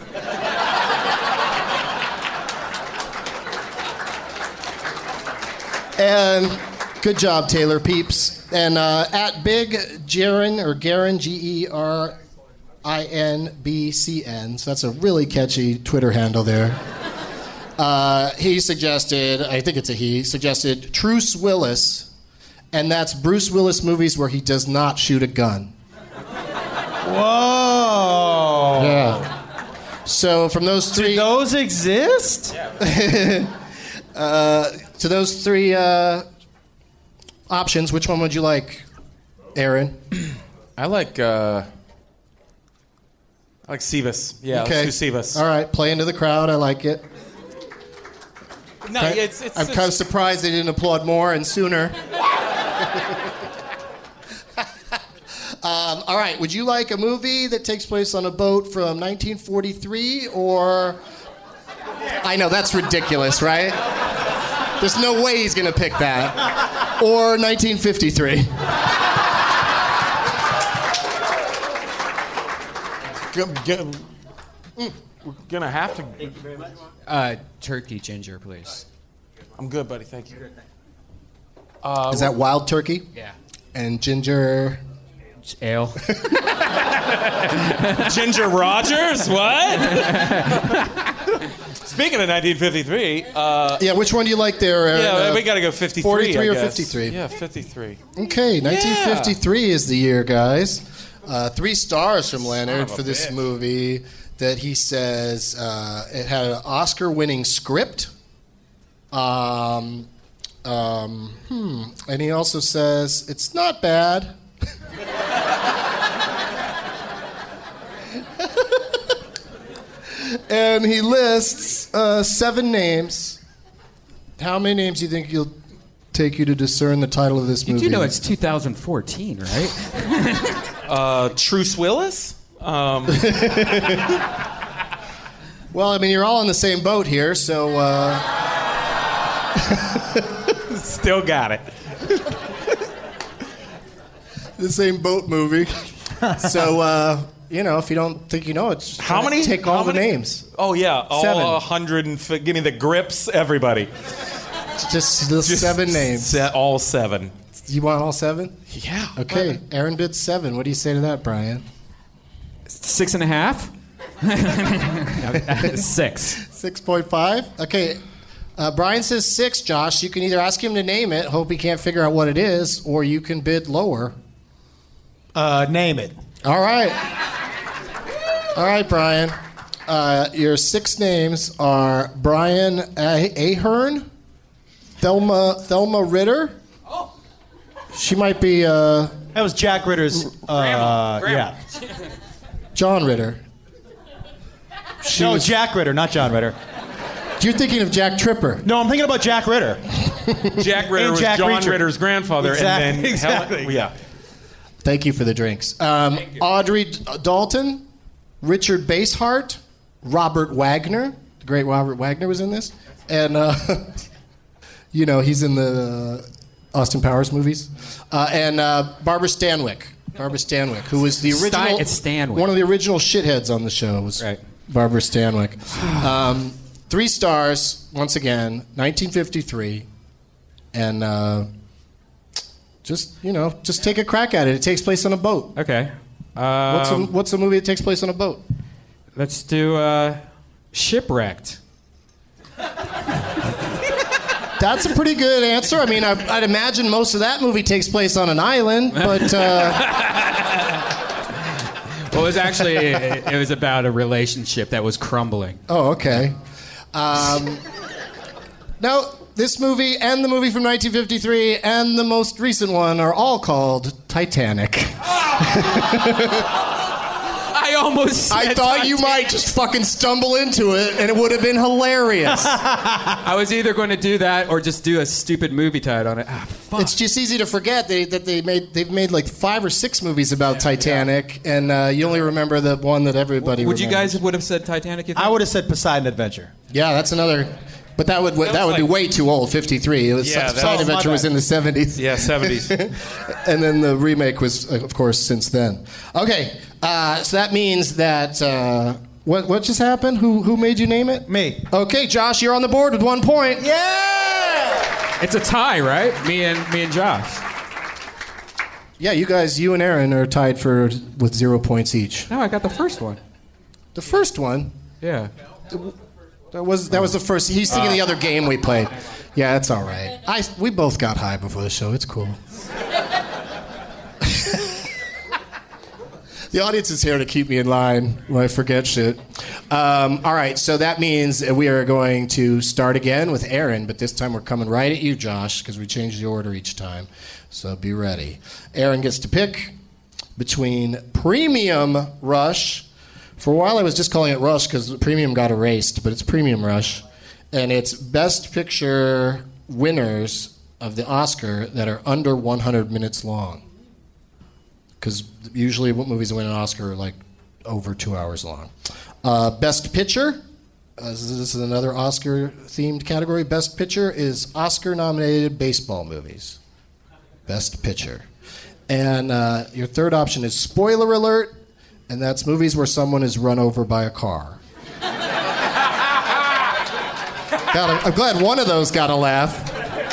And good job, Taylor Peeps. And uh, at Big Jaron, or Garen, G E R I N B C N, so that's a really catchy Twitter handle there. Uh, he suggested, I think it's a he, suggested Truce Willis, and that's Bruce Willis movies where he does not shoot a gun. Whoa. Yeah. So from those three... Do those exist? uh, to those three uh, options, which one would you like, Aaron? I like, uh... I like Cebus. Yeah, Okay. let's do Cebus. All right, play into the crowd. I like it. No, I, it's, it's, I'm it's, kind of surprised they didn't applaud more and sooner. um, all right, would you like a movie that takes place on a boat from nineteen forty-three or... I know, that's ridiculous, right? There's no way he's going to pick that. Or nineteen fifty-three. We're gonna have to. Thank you very much. Uh, turkey ginger, please. I'm good, buddy. Thank you. Uh, Is that wild turkey? Yeah. And ginger... Ale. Ginger Rogers? What? Speaking of nineteen fifty-three, uh, yeah, which one do you like there, Aaron? yeah, Uh, we gotta go fifty-three. forty-three I or guess. fifty-three? Yeah, fifty-three. Okay, nineteen fifty-three is the year, guys. Uh, three stars from Leonard Son of a for this bitch. movie that he says uh, it had an Oscar-winning script. Um, um, hmm. And he also says it's not bad. And he lists uh, seven names. How many names do you think you'll take you to discern the title of this You movie? do know it's two thousand fourteen, right? Uh, Truce Willis? Um, Well, I mean, you're all in the same boat here, so... Uh... still got it. the same boat movie. So, uh, you know, if you don't think you know it, just How many? take all How the many? names. Oh, yeah. All Seven. one hundred and f- give me the grips, everybody. Just the Just seven names. se- all seven. You want all seven? Yeah. Okay, Aaron did seven. What do you say to that, Brian? Six and a half. Six. six point five. Okay. Uh, Brian says six, Josh. You can either ask him to name it, hope he can't figure out what it is, or you can bid lower. Uh, name it. All right. All right, Brian. Uh, your six names are Brian A- Ahern, Thelma Thelma Ritter. Oh. She might be... Uh, that was Jack Ritter's... Uh, Grandma. Grandma. Yeah. John Ritter. She no, was, Jack Ritter, not John Ritter. You're thinking of Jack Tripper. No, I'm thinking about Jack Ritter. Jack Ritter And was Jack John Reacher. Ritter's grandfather, Exactly, and then exactly. Helen, yeah. Thank you for the drinks. Um, Audrey D- Dalton, Richard Basehart, Robert Wagner. The great Robert Wagner was in this. And, uh, you know, he's in the Austin Powers movies. Uh, and uh, Barbara Stanwyck. Barbara Stanwyck, who was the original... Stein- it's Stanwyck. One of the original shitheads on the show was right. Barbara Stanwyck. Um, three stars, once again, nineteen fifty-three. And... Uh, Just, you know, just take a crack at it. It takes place on a boat. Okay. Um, What's a, what's a movie that takes place on a boat? Let's do uh, Shipwrecked. That's a pretty good answer. I mean, I, I'd imagine most of that movie takes place on an island, but... Uh... Well, it was actually, it, it was about a relationship that was crumbling. Oh, okay. Um, no, this movie and the movie from nineteen fifty-three and the most recent one are all called Titanic. I almost said I thought Titanic. you might just fucking stumble into it, and it would have been hilarious. I was either going to do that or just do a stupid movie title on it. Ah, fuck. It's just easy to forget they, that they made they've made like five or six movies about Titanic, and uh, you only remember the one that everybody. Would you remembers. guys would have said Titanic? You think? I would have said Poseidon Adventure. Yeah, that's another. But that would that, That was would be like- way too old. fifty-three. It was Yeah, that Side was- Adventure my was bad. in the seventies. Yeah, seventies. And then the remake was, uh, of course, since then. Okay, uh, so that means that uh, what what just happened? Who who made you name it? Me. Okay, Josh, you're on the board with one point. Yeah! It's a tie, right? Me and me and Josh. Yeah, you guys, you and Aaron are tied for with zero points each. No, I got the first one. The first one. Yeah. That was that was the first. He's thinking the other game we played. Yeah, that's all right. I we both got high before the show. It's cool. The audience is here to keep me in line when I forget shit. Um, all right, so that means we are going to start again with Aaron, but this time we're coming right at you, Josh, because we change the order each time. So be ready. Aaron gets to pick between Premium Rush. For a while, I was just calling it Rush because Premium got erased, but it's Premium Rush. And it's Best Picture winners of the Oscar that are under one hundred minutes long. Because usually what movies that win an Oscar are like over two hours long. Uh, Best Picture, uh, this is another Oscar-themed category. Best Picture is Oscar-nominated baseball movies. Best Picture. And uh, your third option is Spoiler Alert, and that's movies where someone is run over by a car. God, I'm glad one of those got a laugh.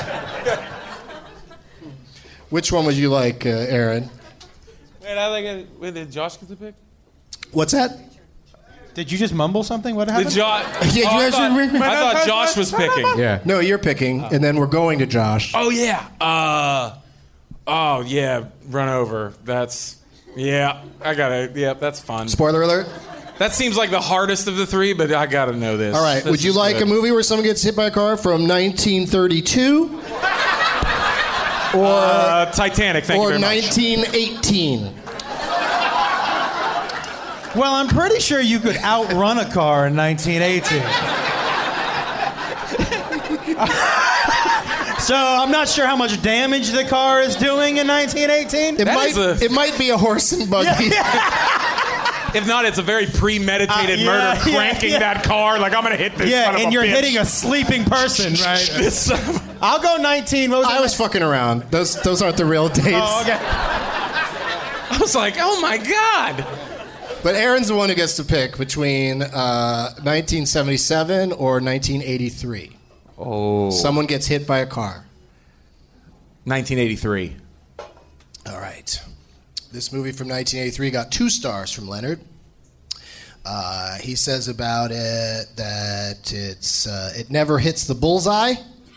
Which one would you like, uh, Aaron? Wait, I like it. Wait, did Josh get the pick? What's that? Did you just mumble something? What happened? Did Josh? Yeah, you I, guys thought, should re- I thought Josh was picking. Yeah. No, you're picking, and then we're going to Josh. Oh yeah. Uh, oh yeah. Run over. That's yeah. I gotta. Yeah, that's fun. Spoiler alert. That seems like the hardest of the three, but I gotta know this. All right. This Would you is like good. a movie where someone gets hit by a car from nineteen thirty-two? Or, Uh, Titanic. Thank or you very much. nineteen eighteen? Well, I'm pretty sure you could outrun a car in nineteen eighteen. So I'm not sure how much damage the car is doing in nineteen eighteen. It That might. is a- It might be a horse and buggy. If not, it's a very premeditated Uh, yeah, murder, yeah, cranking yeah. that car like I'm gonna hit this. Yeah, son of and a you're bitch. hitting a sleeping person, right? This son of a- I'll go nineteen. What was I it? was fucking around. Those those aren't the real dates. Oh, okay. I was like, oh my god. But Aaron's the one who gets to pick between uh, nineteen seventy-seven or nineteen eighty-three. Oh. Someone gets hit by a car. nineteen eighty-three. All right. This movie from nineteen eighty-three got two stars from Leonard, Uh, he says about it that it's uh, it never hits the bullseye.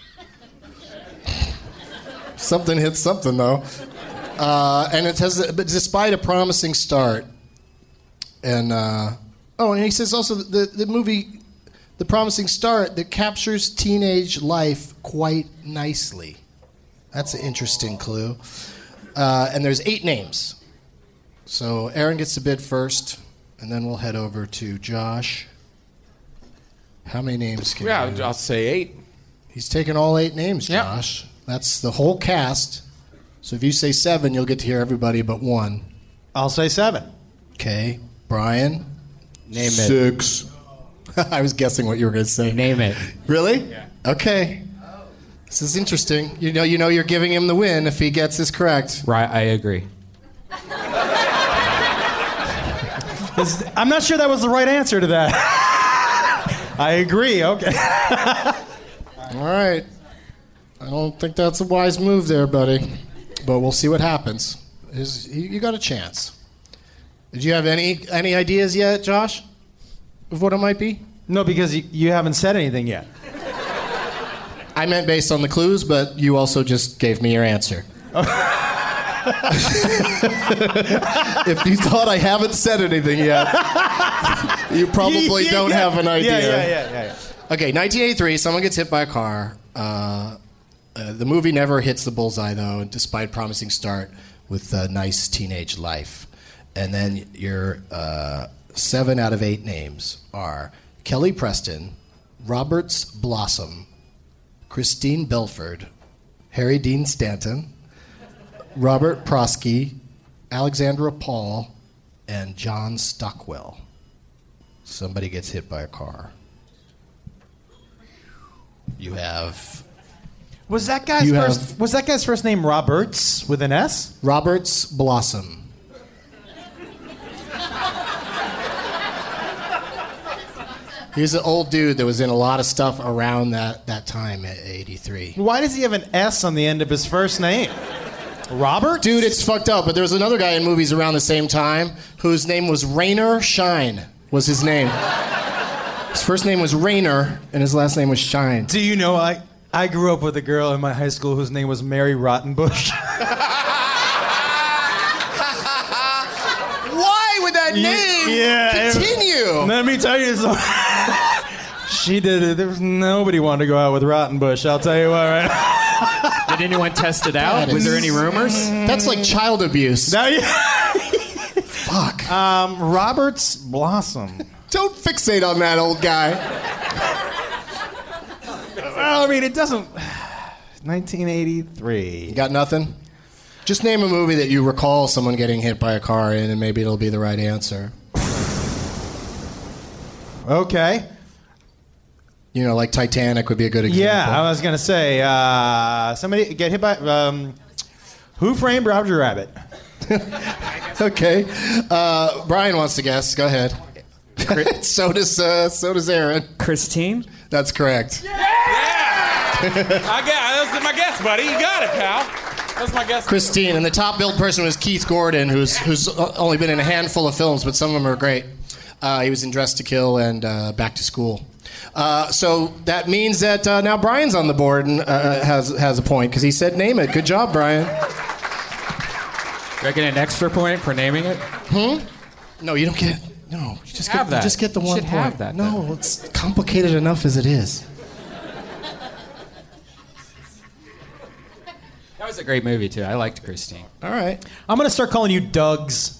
Something hits something, though. Uh, and it says, but despite a promising start, and uh, oh, and he says also that the the movie, the promising start that captures teenage life quite nicely. That's an interesting clue. Uh, and there's eight names. So Aaron gets to bid first, and then we'll head over to Josh. How many names can Yeah, you? I'll say eight. He's taking all eight names, Yep. Josh. That's the whole cast. So if you say seven, you'll get to hear everybody but one. I'll say seven. Okay. Brian? Name it. Six. I was guessing what you were going to say. Name it. Really? Yeah. Okay. This is interesting. You know, you know, you're giving him the win if he gets this correct. Right, I agree. Is- I'm not sure that was the right answer to that. I agree. Okay. All right. I don't think that's a wise move there, buddy. But we'll see what happens. Is, you you got a chance. Did you have any any ideas yet, Josh, of what it might be? No, because you, you haven't said anything yet. I meant based on the clues, but you also just gave me your answer. If you thought I haven't said anything yet, you probably Yeah, don't yeah. have an idea. Yeah, yeah, yeah, yeah, yeah. Okay, nineteen eighty-three, someone gets hit by a car. Uh, uh, the movie never hits the bullseye, though, despite promising start with a nice teenage life. And then your uh, seven out of eight names are Kelly Preston, Roberts Blossom, Christine Belford, Harry Dean Stanton, Robert Prosky, Alexandra Paul, and John Stockwell. Somebody gets hit by a car. You have Was that guy's You first? have- Was that guy's first name Roberts with an S? Roberts Blossom. He's an old dude that was in a lot of stuff around that, that time at eighty-three. Why does he have an S on the end of his first name? Robert? Dude, it's fucked up, but there was another guy in movies around the same time whose name was Rainer Shine, was his name. His first name was Rainer, and his last name was Shine. Do you know I I grew up with a girl in my high school whose name was Mary Rottenbush. Why would that name yeah, continue? Let me tell you something. She did it. There was nobody wanted to go out with Rottenbush. I'll tell you what, right? Did anyone test it out? That Was there is- any rumors? That's like child abuse. Now you, Fuck. um, Roberts Blossom. Don't fixate on that old guy. Well, I mean, it doesn't. nineteen eighty-three. You got nothing? Just name a movie that you recall someone getting hit by a car in, and maybe it'll be the right answer. Okay. You know, like Titanic would be a good example. Yeah, I was gonna say uh, somebody get hit by. Um, Who Framed Roger Rabbit? Okay. Uh, Brian wants to guess. Go ahead. so does uh, so does Aaron. Christine? That's correct. I got that's my guess, buddy. You got it, pal. That's my guess. Christine, and the top billed person was Keith Gordon, who's who's only been in a handful of films, but some of them are great. Uh, he was in Dressed to Kill and uh, Back to School. Uh, so that means that uh, now Brian's on the board and uh, has has a point because he said name it. Good job, Brian. Do I get an extra point for naming it? Hmm? No, you don't get. No, you just Have get. that. You just get the You one should point. have that, No, then. it's complicated enough as it is. That was a great movie, too. I liked Christine. All right. I'm gonna start calling you Doug's.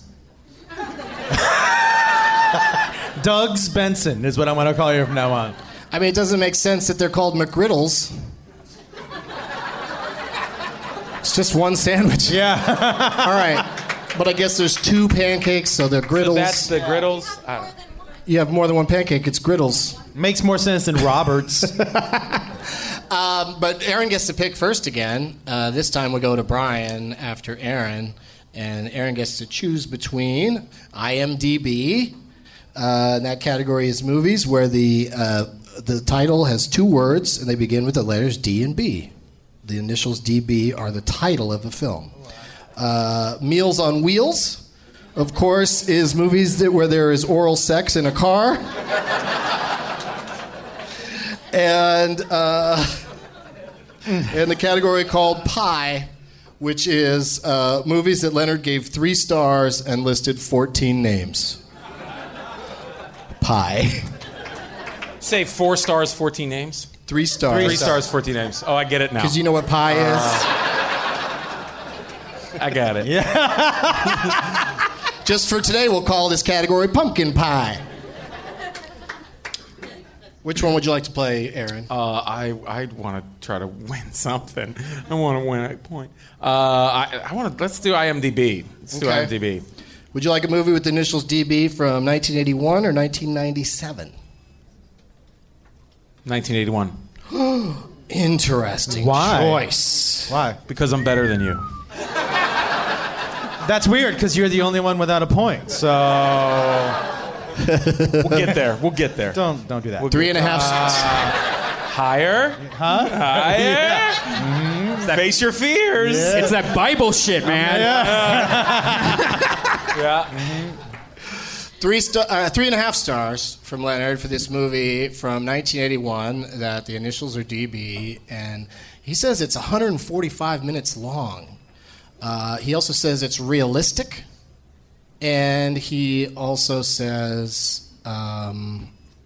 Doug's Benson is what I'm gonna call you from now on. I mean, it doesn't make sense that they're called McGriddles. It's just one sandwich. Yeah. All right. But I guess there's two pancakes, so they're griddles. So that's the griddles. I don't- You have more than one pancake, it's griddles. Makes more sense than Roberts. Um, but Aaron gets to pick first again. Uh, this time we go to Brian after Aaron. And Aaron gets to choose between I M D B. Uh, that category is movies where the uh, the title has two words and they begin with the letters D and B. The initials D B are the title of the film. Uh, Meals on Wheels, of course, is movies that where there is oral sex in a car. And uh, in the category called Pie, which is uh, movies that Leonard gave three stars and listed fourteen names. Pie. Say four stars, fourteen names. Three stars. Three stars, fourteen names. Oh, I get it now. Because you know what pie is? Uh, I got it. Yeah. Just for today, we'll call this category pumpkin pie. Which one would you like to play, Aaron? Uh, I I want to try to win something. I want to win a point. Uh, I I want to. Let's do IMDb. Let's do Okay. IMDb. Would you like a movie with the initials D B from nineteen eighty-one or nineteen ninety-seven? nineteen eighty-one. Interesting Why? choice. Why? Because I'm better than you. That's weird because you're the only one without a point. So We'll get there. We'll get there. don't don't do that. We'll Three get and a half. Higher. Huh? Higher. Mm-hmm. Face your fears. It's that Bible shit, man. Yeah. Three, sta- uh, three and a half stars from Leonard for this movie from nineteen eighty-one that the initials are D B, and he says it's one hundred forty-five minutes long. Uh, he also says it's realistic, and he also says, um,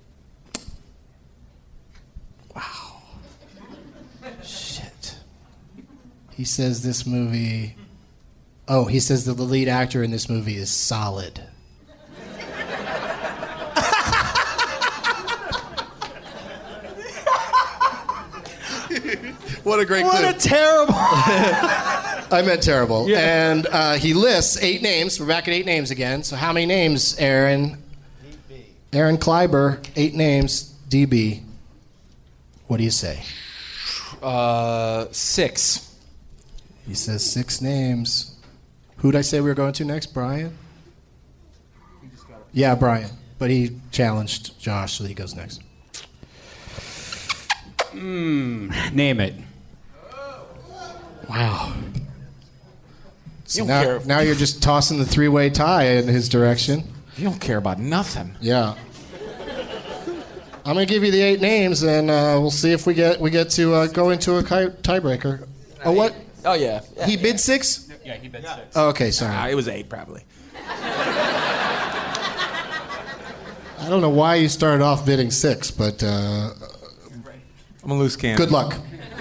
wow, shit. He says this movie, oh, he says that the lead actor in this movie is solid. What a great What clue. a terrible. I meant terrible. And uh, he lists eight names. We're back at eight names again. So how many names, Aaron? D B. Aaron Kleiber, eight names, D B. What do you say? Uh, six. He says six names. Who'd I say we were going to next? Brian? Yeah, Brian. But he challenged Josh, so he goes next. Mm, name it. Wow. So You don't now, care. now you're just tossing the three-way tie in his direction. You don't care about nothing. Yeah. I'm going to give you the eight names, and uh, we'll see if we get we get to uh, go into a ki- tiebreaker. Oh, what? Oh yeah. yeah He bid six? Yeah, he bet six. Oh, okay, sorry. Ah, it was eight probably. I don't know why you started off bidding six, but uh, I'm a loose cannon. good luck.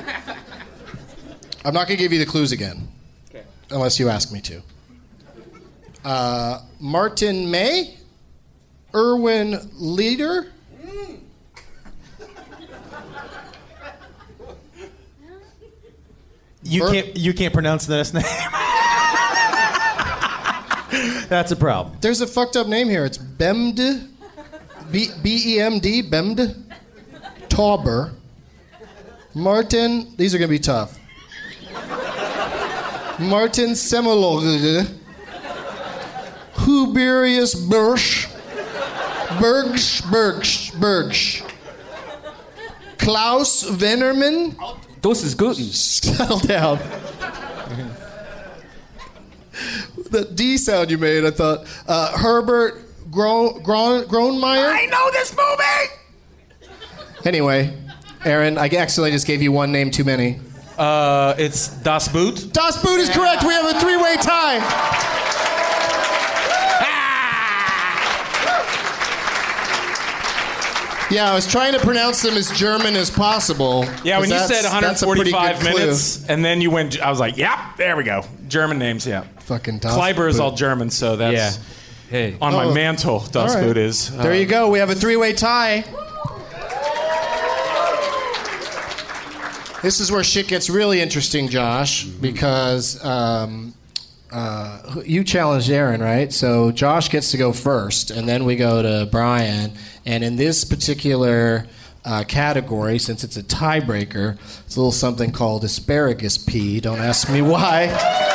I'm not going to give you the clues again, Okay. unless you ask me to. Uh, Martin May, Erwin Leader, You Bur- can't you can't pronounce this name. That's a problem. There's a fucked up name here. It's Bemd, B E M D, Bemd, Tauber, Martin. These are going to be tough. Martin Semmelog, Huberius Bersch, Bergsch, Bergsch, Bergsch, Klaus Venerman. Das ist gut. Settle down. The D sound you made, I thought. Uh, Herbert Gro- Gro- Gronemeyer. I know this movie! Anyway, Aaron, I accidentally just gave you one name too many. Uh, it's Das Boot. Das Boot is correct. We have a three-way tie. Yeah, I was trying to pronounce them as German as possible. Yeah, when you 'cause said that's- that's a pretty one hundred forty-five good clue. minutes, and then you went, I was like, yep, there we go. German names, yeah. Fucking Das Kleiber is Boot. all German, so that's Yeah. Hey. on my Oh. mantle. Das All right. Boot is. Uh, There you go. We have a three-way tie. This is where shit gets really interesting, Josh, because um, uh, you challenged Aaron, right? So Josh gets to go first, and then we go to Brian. And in this particular uh, category, since it's a tiebreaker, it's a little something called asparagus pea. Don't ask me why.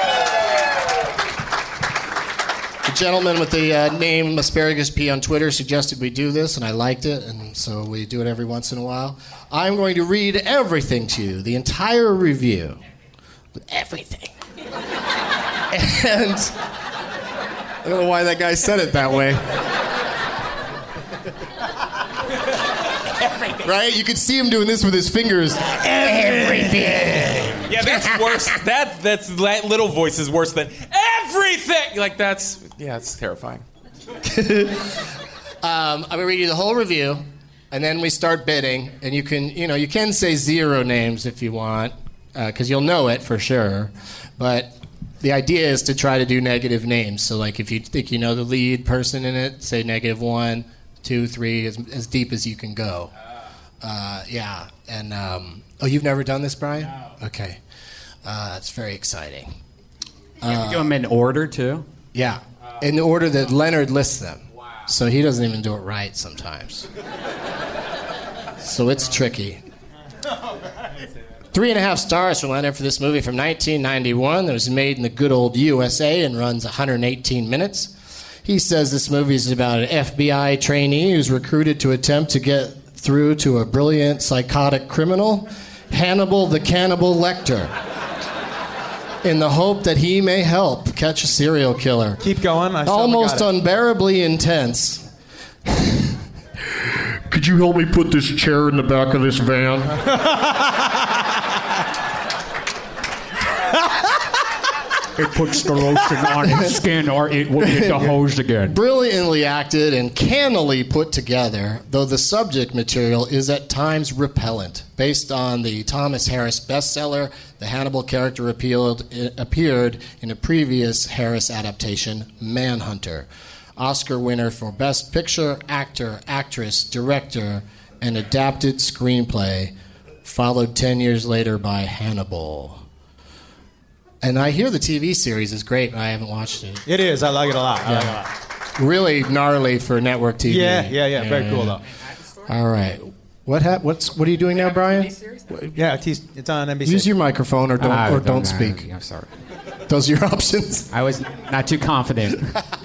The gentleman with the uh, name Asparagus Pea on Twitter suggested we do this, and I liked it, and so we do it every once in a while. I'm going to read everything to you, the entire review. Everything. And I don't know why that guy said it that way. Right? You could see him doing this with his fingers. Everything. Yeah, that's worse. That that's that little voice is worse than everything. Like that's yeah, it's terrifying. um, I'm gonna read you the whole review, and then we start bidding. And you can, you know, you can say zero names if you want, because uh, you'll know it for sure. But the idea is to try to do negative names. So, like, if you think you know the lead person in it, say negative one, two, three, as, as deep as you can go. Uh, yeah, and um, oh, you've never done this, Brian? No. Okay, uh, it's very exciting. Can uh, we do them in order too? Yeah, in the order that Leonard lists them. Wow. So he doesn't even do it right sometimes. So it's tricky. Three and a half stars for Leonard for this movie from nineteen ninety-one that was made in the good old U S A and runs one hundred eighteen minutes. He says this movie is about an F B I trainee who's recruited to attempt to get through to a brilliant psychotic criminal, Hannibal the Cannibal Lecter, in the hope that he may help catch a serial killer. Keep going. I Almost unbearably intense. Could you help me put this chair in the back of this van? It puts the lotion on its skin or it will get the hose again. Brilliantly acted and cannily put together, though the subject material is at times repellent. Based on the Thomas Harris bestseller, the Hannibal character appealed, appeared in a previous Harris adaptation, Manhunter. Oscar winner for Best Picture, Actor, Actress, Director, and Adapted Screenplay, followed ten years later by Hannibal. And I hear the T V series is great, but I haven't watched it. It is. I like it a lot. I yeah. like it a lot. Really gnarly for network T V. Yeah, yeah, yeah. yeah. Very cool, though. All right. What ha- What's What are you doing now, Brian? Yeah, it's on N B C. Use your microphone or don't ah, or don't, don't speak. I'm sorry. Those are your options. I was not too confident.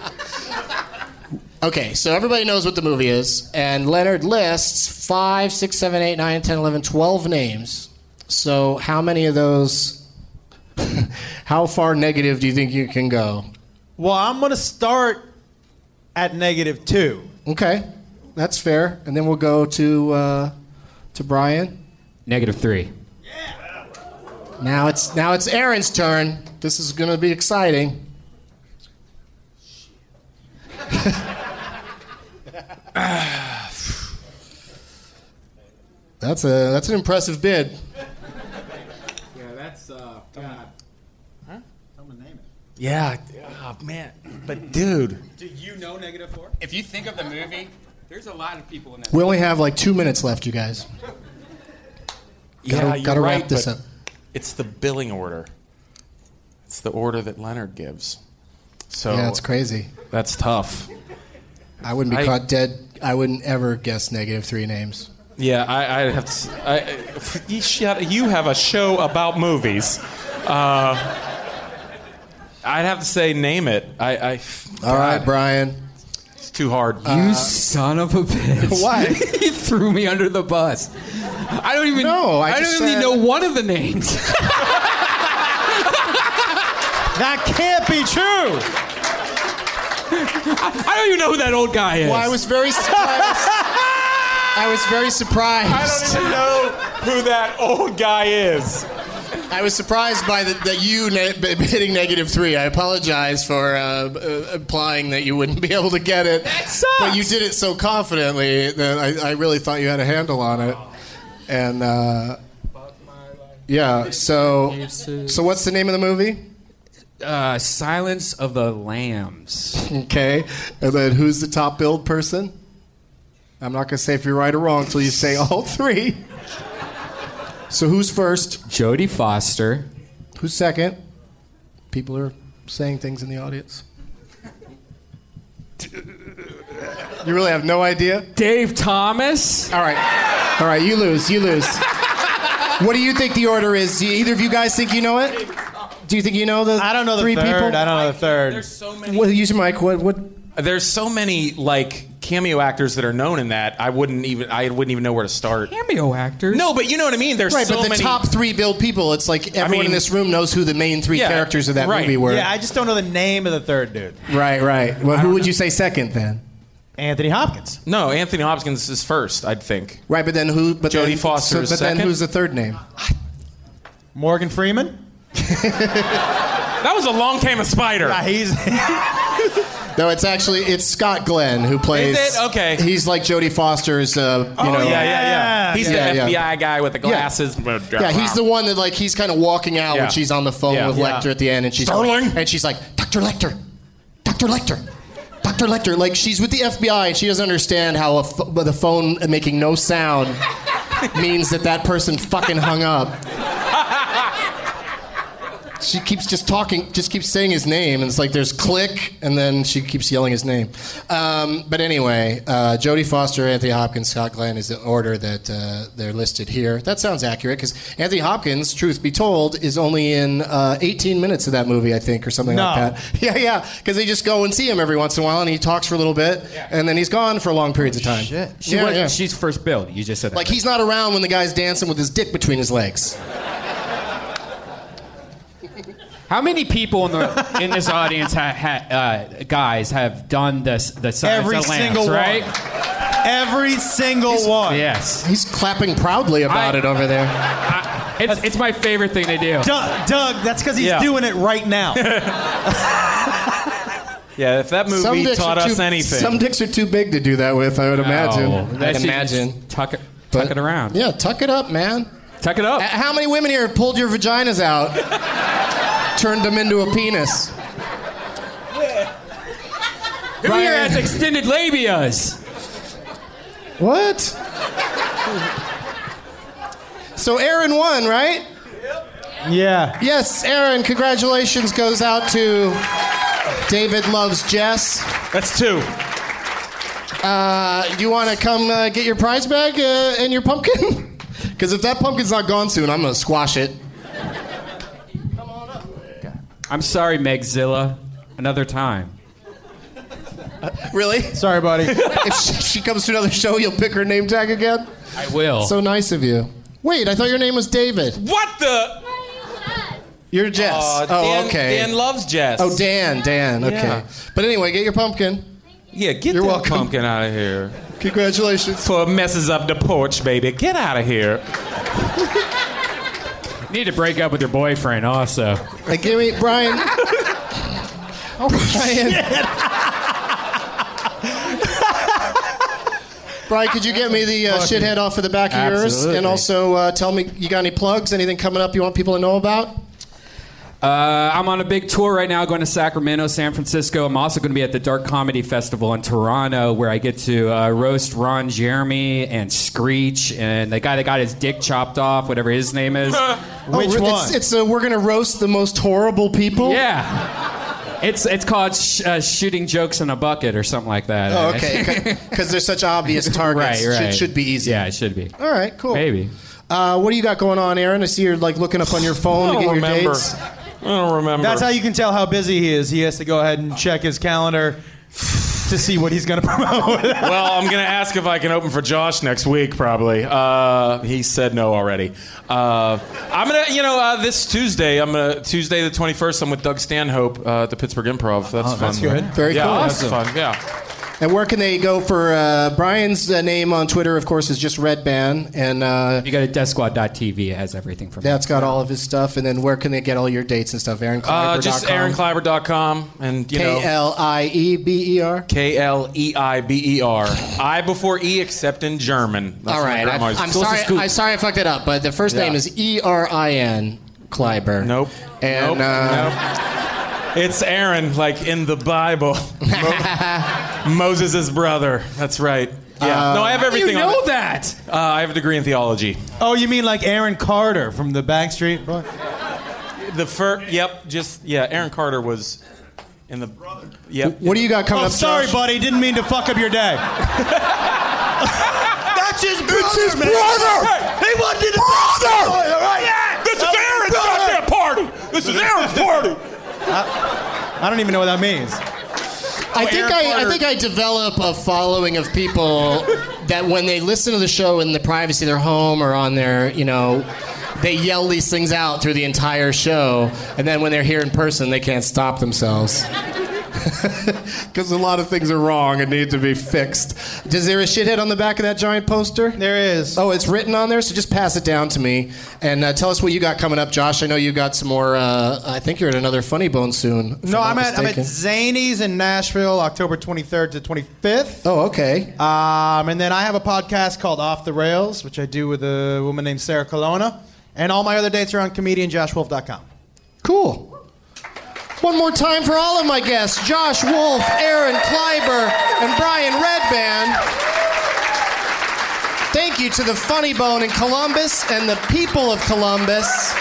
Okay, so everybody knows what the movie is, and Leonard lists five, six, seven, eight, nine, ten, eleven, twelve names. So how many of those? How far negative do you think you can go? Well, I'm going to start at negative two. Okay, that's fair. And then we'll go to uh, to Brian. Negative three. Yeah. Now it's now it's Aaron's turn. This is going to be exciting. That's a that's an impressive bid. Yeah, that's uh. God. Huh? Someone name it. Yeah. Oh man. But dude. Do you know negative four? If you think of the movie, there's a lot of people in that. We only have like two minutes left, you guys. Yeah, gotta, you're gotta right, wrap this but up. It's the billing order. It's the order that Leonard gives. So yeah, it's crazy. That's tough. I wouldn't be I, caught dead. I wouldn't ever guess negative three names. Yeah, I, I have to. I, you, shut, you have a show about movies. Uh, I'd have to say, name it. I. I All right, Brian. It's too hard. You uh, son of a bitch! Why? You threw me under the bus. I don't even. No, I, I just don't even said... know one of the names. That can't be true. I, I don't even know who that old guy is. Well, I was very surprised. I was very surprised. I don't even know who that old guy is. I was surprised by the, that you ne- hitting negative three. I apologize for uh, uh, implying that you wouldn't be able to get it. That sucks. But you did it so confidently that I, I really thought you had a handle on it. And uh, yeah, so so what's the name of the movie? Uh, Silence of the Lambs. Okay, and then who's the top billed person? I'm not going to say if you're right or wrong until you say all three. So who's first? Jodie Foster. Who's second? People are saying things in the audience. You really have no idea? Dave Thomas. All right. All right, you lose. You lose. What do you think the order is? Do you, either of you guys think you know it? Do you think you know the I don't know the three third. people? I don't know the third. There's so many. Well, use your mic. What? What? There's so many like cameo actors that are known in that, I wouldn't even I wouldn't even know where to start. Cameo actors? No, but you know what I mean. There's Right, so but the many. top three billed people, it's like everyone I mean- in this room knows who the main three Yeah, characters of that right. movie were. Yeah, I just don't know the name of the third dude. Right, right. Well, who would you say second then? Anthony Hopkins. No, Anthony Hopkins is first, I'd think. Right, but then who? But Jodie then, Foster so, is But then second? who's the third name? Morgan Freeman. That was a long time a spider. Yeah, he's. No, it's actually it's Scott Glenn who plays. Is it? Okay. He's like Jodie Foster's. Uh, you Oh, know. yeah, yeah, yeah. He's Yeah, the yeah. F B I guy with the glasses. Yeah, he's the one that like he's kind of walking out Yeah. when she's on the phone Yeah. with Yeah. Lecter at the end, and she's Sterling? and she's like, Doctor Lecter, Doctor Lecter, Doctor Lecter. Like she's with the F B I and she doesn't understand how a ph- the phone making no sound means that that person fucking hung up. She keeps just talking, just keeps saying his name, and it's like there's click, and then she keeps yelling his name. Um, but anyway, uh, Jodie Foster, Anthony Hopkins, Scott Glenn is the order that uh, they're listed here. That sounds accurate because Anthony Hopkins, truth be told, is only in uh, eighteen minutes of that movie, I think, or something No. like that. Yeah, yeah, because they just go and see him every once in a while, and he talks for a little bit, and then he's gone for long periods of time. Shit. She Yeah, was, yeah. She's first billed. You just said that. Like he's not around when the guy's dancing with his dick between his legs. How many people in the in this audience, ha, ha, uh, guys, have done this the Silence Every of the Lambs, single right? one. Every single one. Yes. He's clapping proudly about I- it over there. I, it's, it's my favorite thing to do. Doug, Doug that's because he's Yeah. doing it right now. Yeah, if that Some movie dicks taught are us too, anything. Some dicks are too big to do that with, I would imagine. Oh, that I'd shit, imagine. just Tuck it, But- tuck it around. Yeah, tuck it up, man. Tuck it up. Uh, How many women here have pulled your vaginas out, turned them into a penis? Who here has extended labias? What? So Aaron won, right? Yeah. Yes, Aaron, congratulations goes out to David Loves Jess. That's two. Uh, do you want to come uh, get your prize bag uh, and your pumpkin? Because if that pumpkin's not gone soon, I'm going to squash it. I'm sorry, Megzilla. Another time. Really? Sorry, buddy. If she, she comes to another show, you'll pick her name tag again? I will. So nice of you. Wait, I thought your name was David. What the? You're Jess. Aw, oh, Dan, okay. Dan loves Jess. Oh, Dan, Dan. Okay. Yeah. But anyway, get your pumpkin. Yeah, get You're that welcome. pumpkin out of here. Congratulations. Before it messes up the porch, baby. Get out of here. You need to break up with your boyfriend also. Hey, give me, Brian. Oh, Brian. Brian, could you get me the uh, shithead off of the back of yours? Absolutely. And also uh, tell me, you got any plugs? Anything coming up you want people to know about? Uh, I'm on a big tour right now, going to Sacramento, San Francisco. I'm also going to be at the Dark Comedy Festival in Toronto, where I get to uh, roast Ron Jeremy and Screech and the guy that got his dick chopped off, whatever his name is. Which oh, one? It's, it's uh, we're going to roast the most horrible people? Yeah. It's it's called sh- uh, Shooting Jokes in a Bucket or something like that. Oh, okay. Because they're such obvious targets. Right, right. Should, should be easy. Yeah, it should be. All right, cool. Maybe. Uh, what do you got going on, Aaron? I see you're like looking up on your phone I to don't get remember. your dates. I don't remember. That's how you can tell how busy he is. He has to go ahead and check his calendar to see what he's going to promote. Well, I'm going to ask if I can open for Josh next week, probably. Uh, he said no already. Uh, I'm going to, you know, uh, this Tuesday, I'm going to, Tuesday the twenty-first, I'm with Doug Stanhope uh, at the Pittsburgh Improv. That's fun. that's good. Very yeah, cool. that's fun, yeah. And where can they go for uh, Brian's uh, name on Twitter? Of course, is just Redban, and uh, You go to death squad dot t v. It has everything from that's got all of his stuff. And then where can they get all your dates and stuff? Aaron Kleiber dot com. Uh, just aaron kleiber dot com and, you know. K L I E B E R. K L E I B E R. I before E, except in German. That's All what right, my I, grandma used to I'm say. sorry. I'm sorry I fucked it up, but the first Yeah. name is E R I N Kleiber. Nope. And nope. uh, nope. It's Aaron, like in the Bible. Mo- Moses' brother. That's right. Yeah. Uh, no, I have everything. You know on that. Uh, I have a degree in theology. Oh, you mean like Aaron Carter from the Backstreet Boys? The first. Yep. Just yeah. Aaron Carter was in the. Yep. what do you got coming Oh, up? sorry, Josh? buddy. Didn't mean to fuck up your day. That's his brother. It's his brother! He wanted to Brother! All right. This is Aaron's goddamn party. This is Aaron's party. I don't even know what that means. I think Aaron I, I Carter- think I develop a following of people that when they listen to the show in the privacy of their home or on their, you know, they yell these things out through the entire show, and then when they're here in person, they can't stop themselves. Because a lot of things are wrong and need to be fixed. Is there a shithead on the back of that giant poster? There is. Oh, it's written on there? So just pass it down to me. And uh, tell us what you got coming up, Josh. I know you got some more, uh, I think you're at another Funny Bone soon. No, I'm at, I'm at Zany's in Nashville, October twenty-third to twenty-fifth. Oh, okay. Um, and then I have a podcast called Off the Rails, which I do with a woman named Sarah Colonna. And all my other dates are on comedian josh wolf dot com. Cool. One more time for all of my guests, Josh Wolf, Aaron Kleiber, and Brian Redband. Thank you to the Funny Bone in Columbus and the people of Columbus.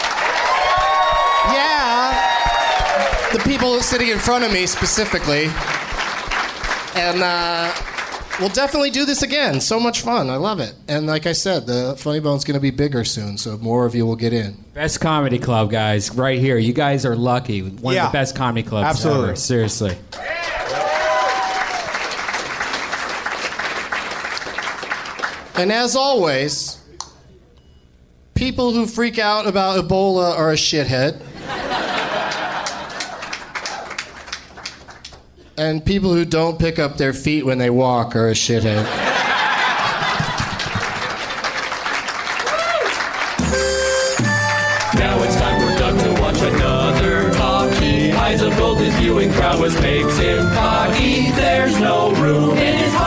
Yeah. The people sitting in front of me specifically. And uh, we'll definitely do this again. So much fun. I love it. And like I said, the Funny Bone's going to be bigger soon, so more of you will get in. Best comedy club, guys, right here. You guys are lucky. One Yeah. of the best comedy clubs Absolutely. ever. Seriously. And as always, people who freak out about Ebola are a shithead. And people who don't pick up their feet when they walk are a shithead. Now it's time for Doug to watch another talkie. Eyes of gold, his viewing prowess makes him cocky. There's no room in his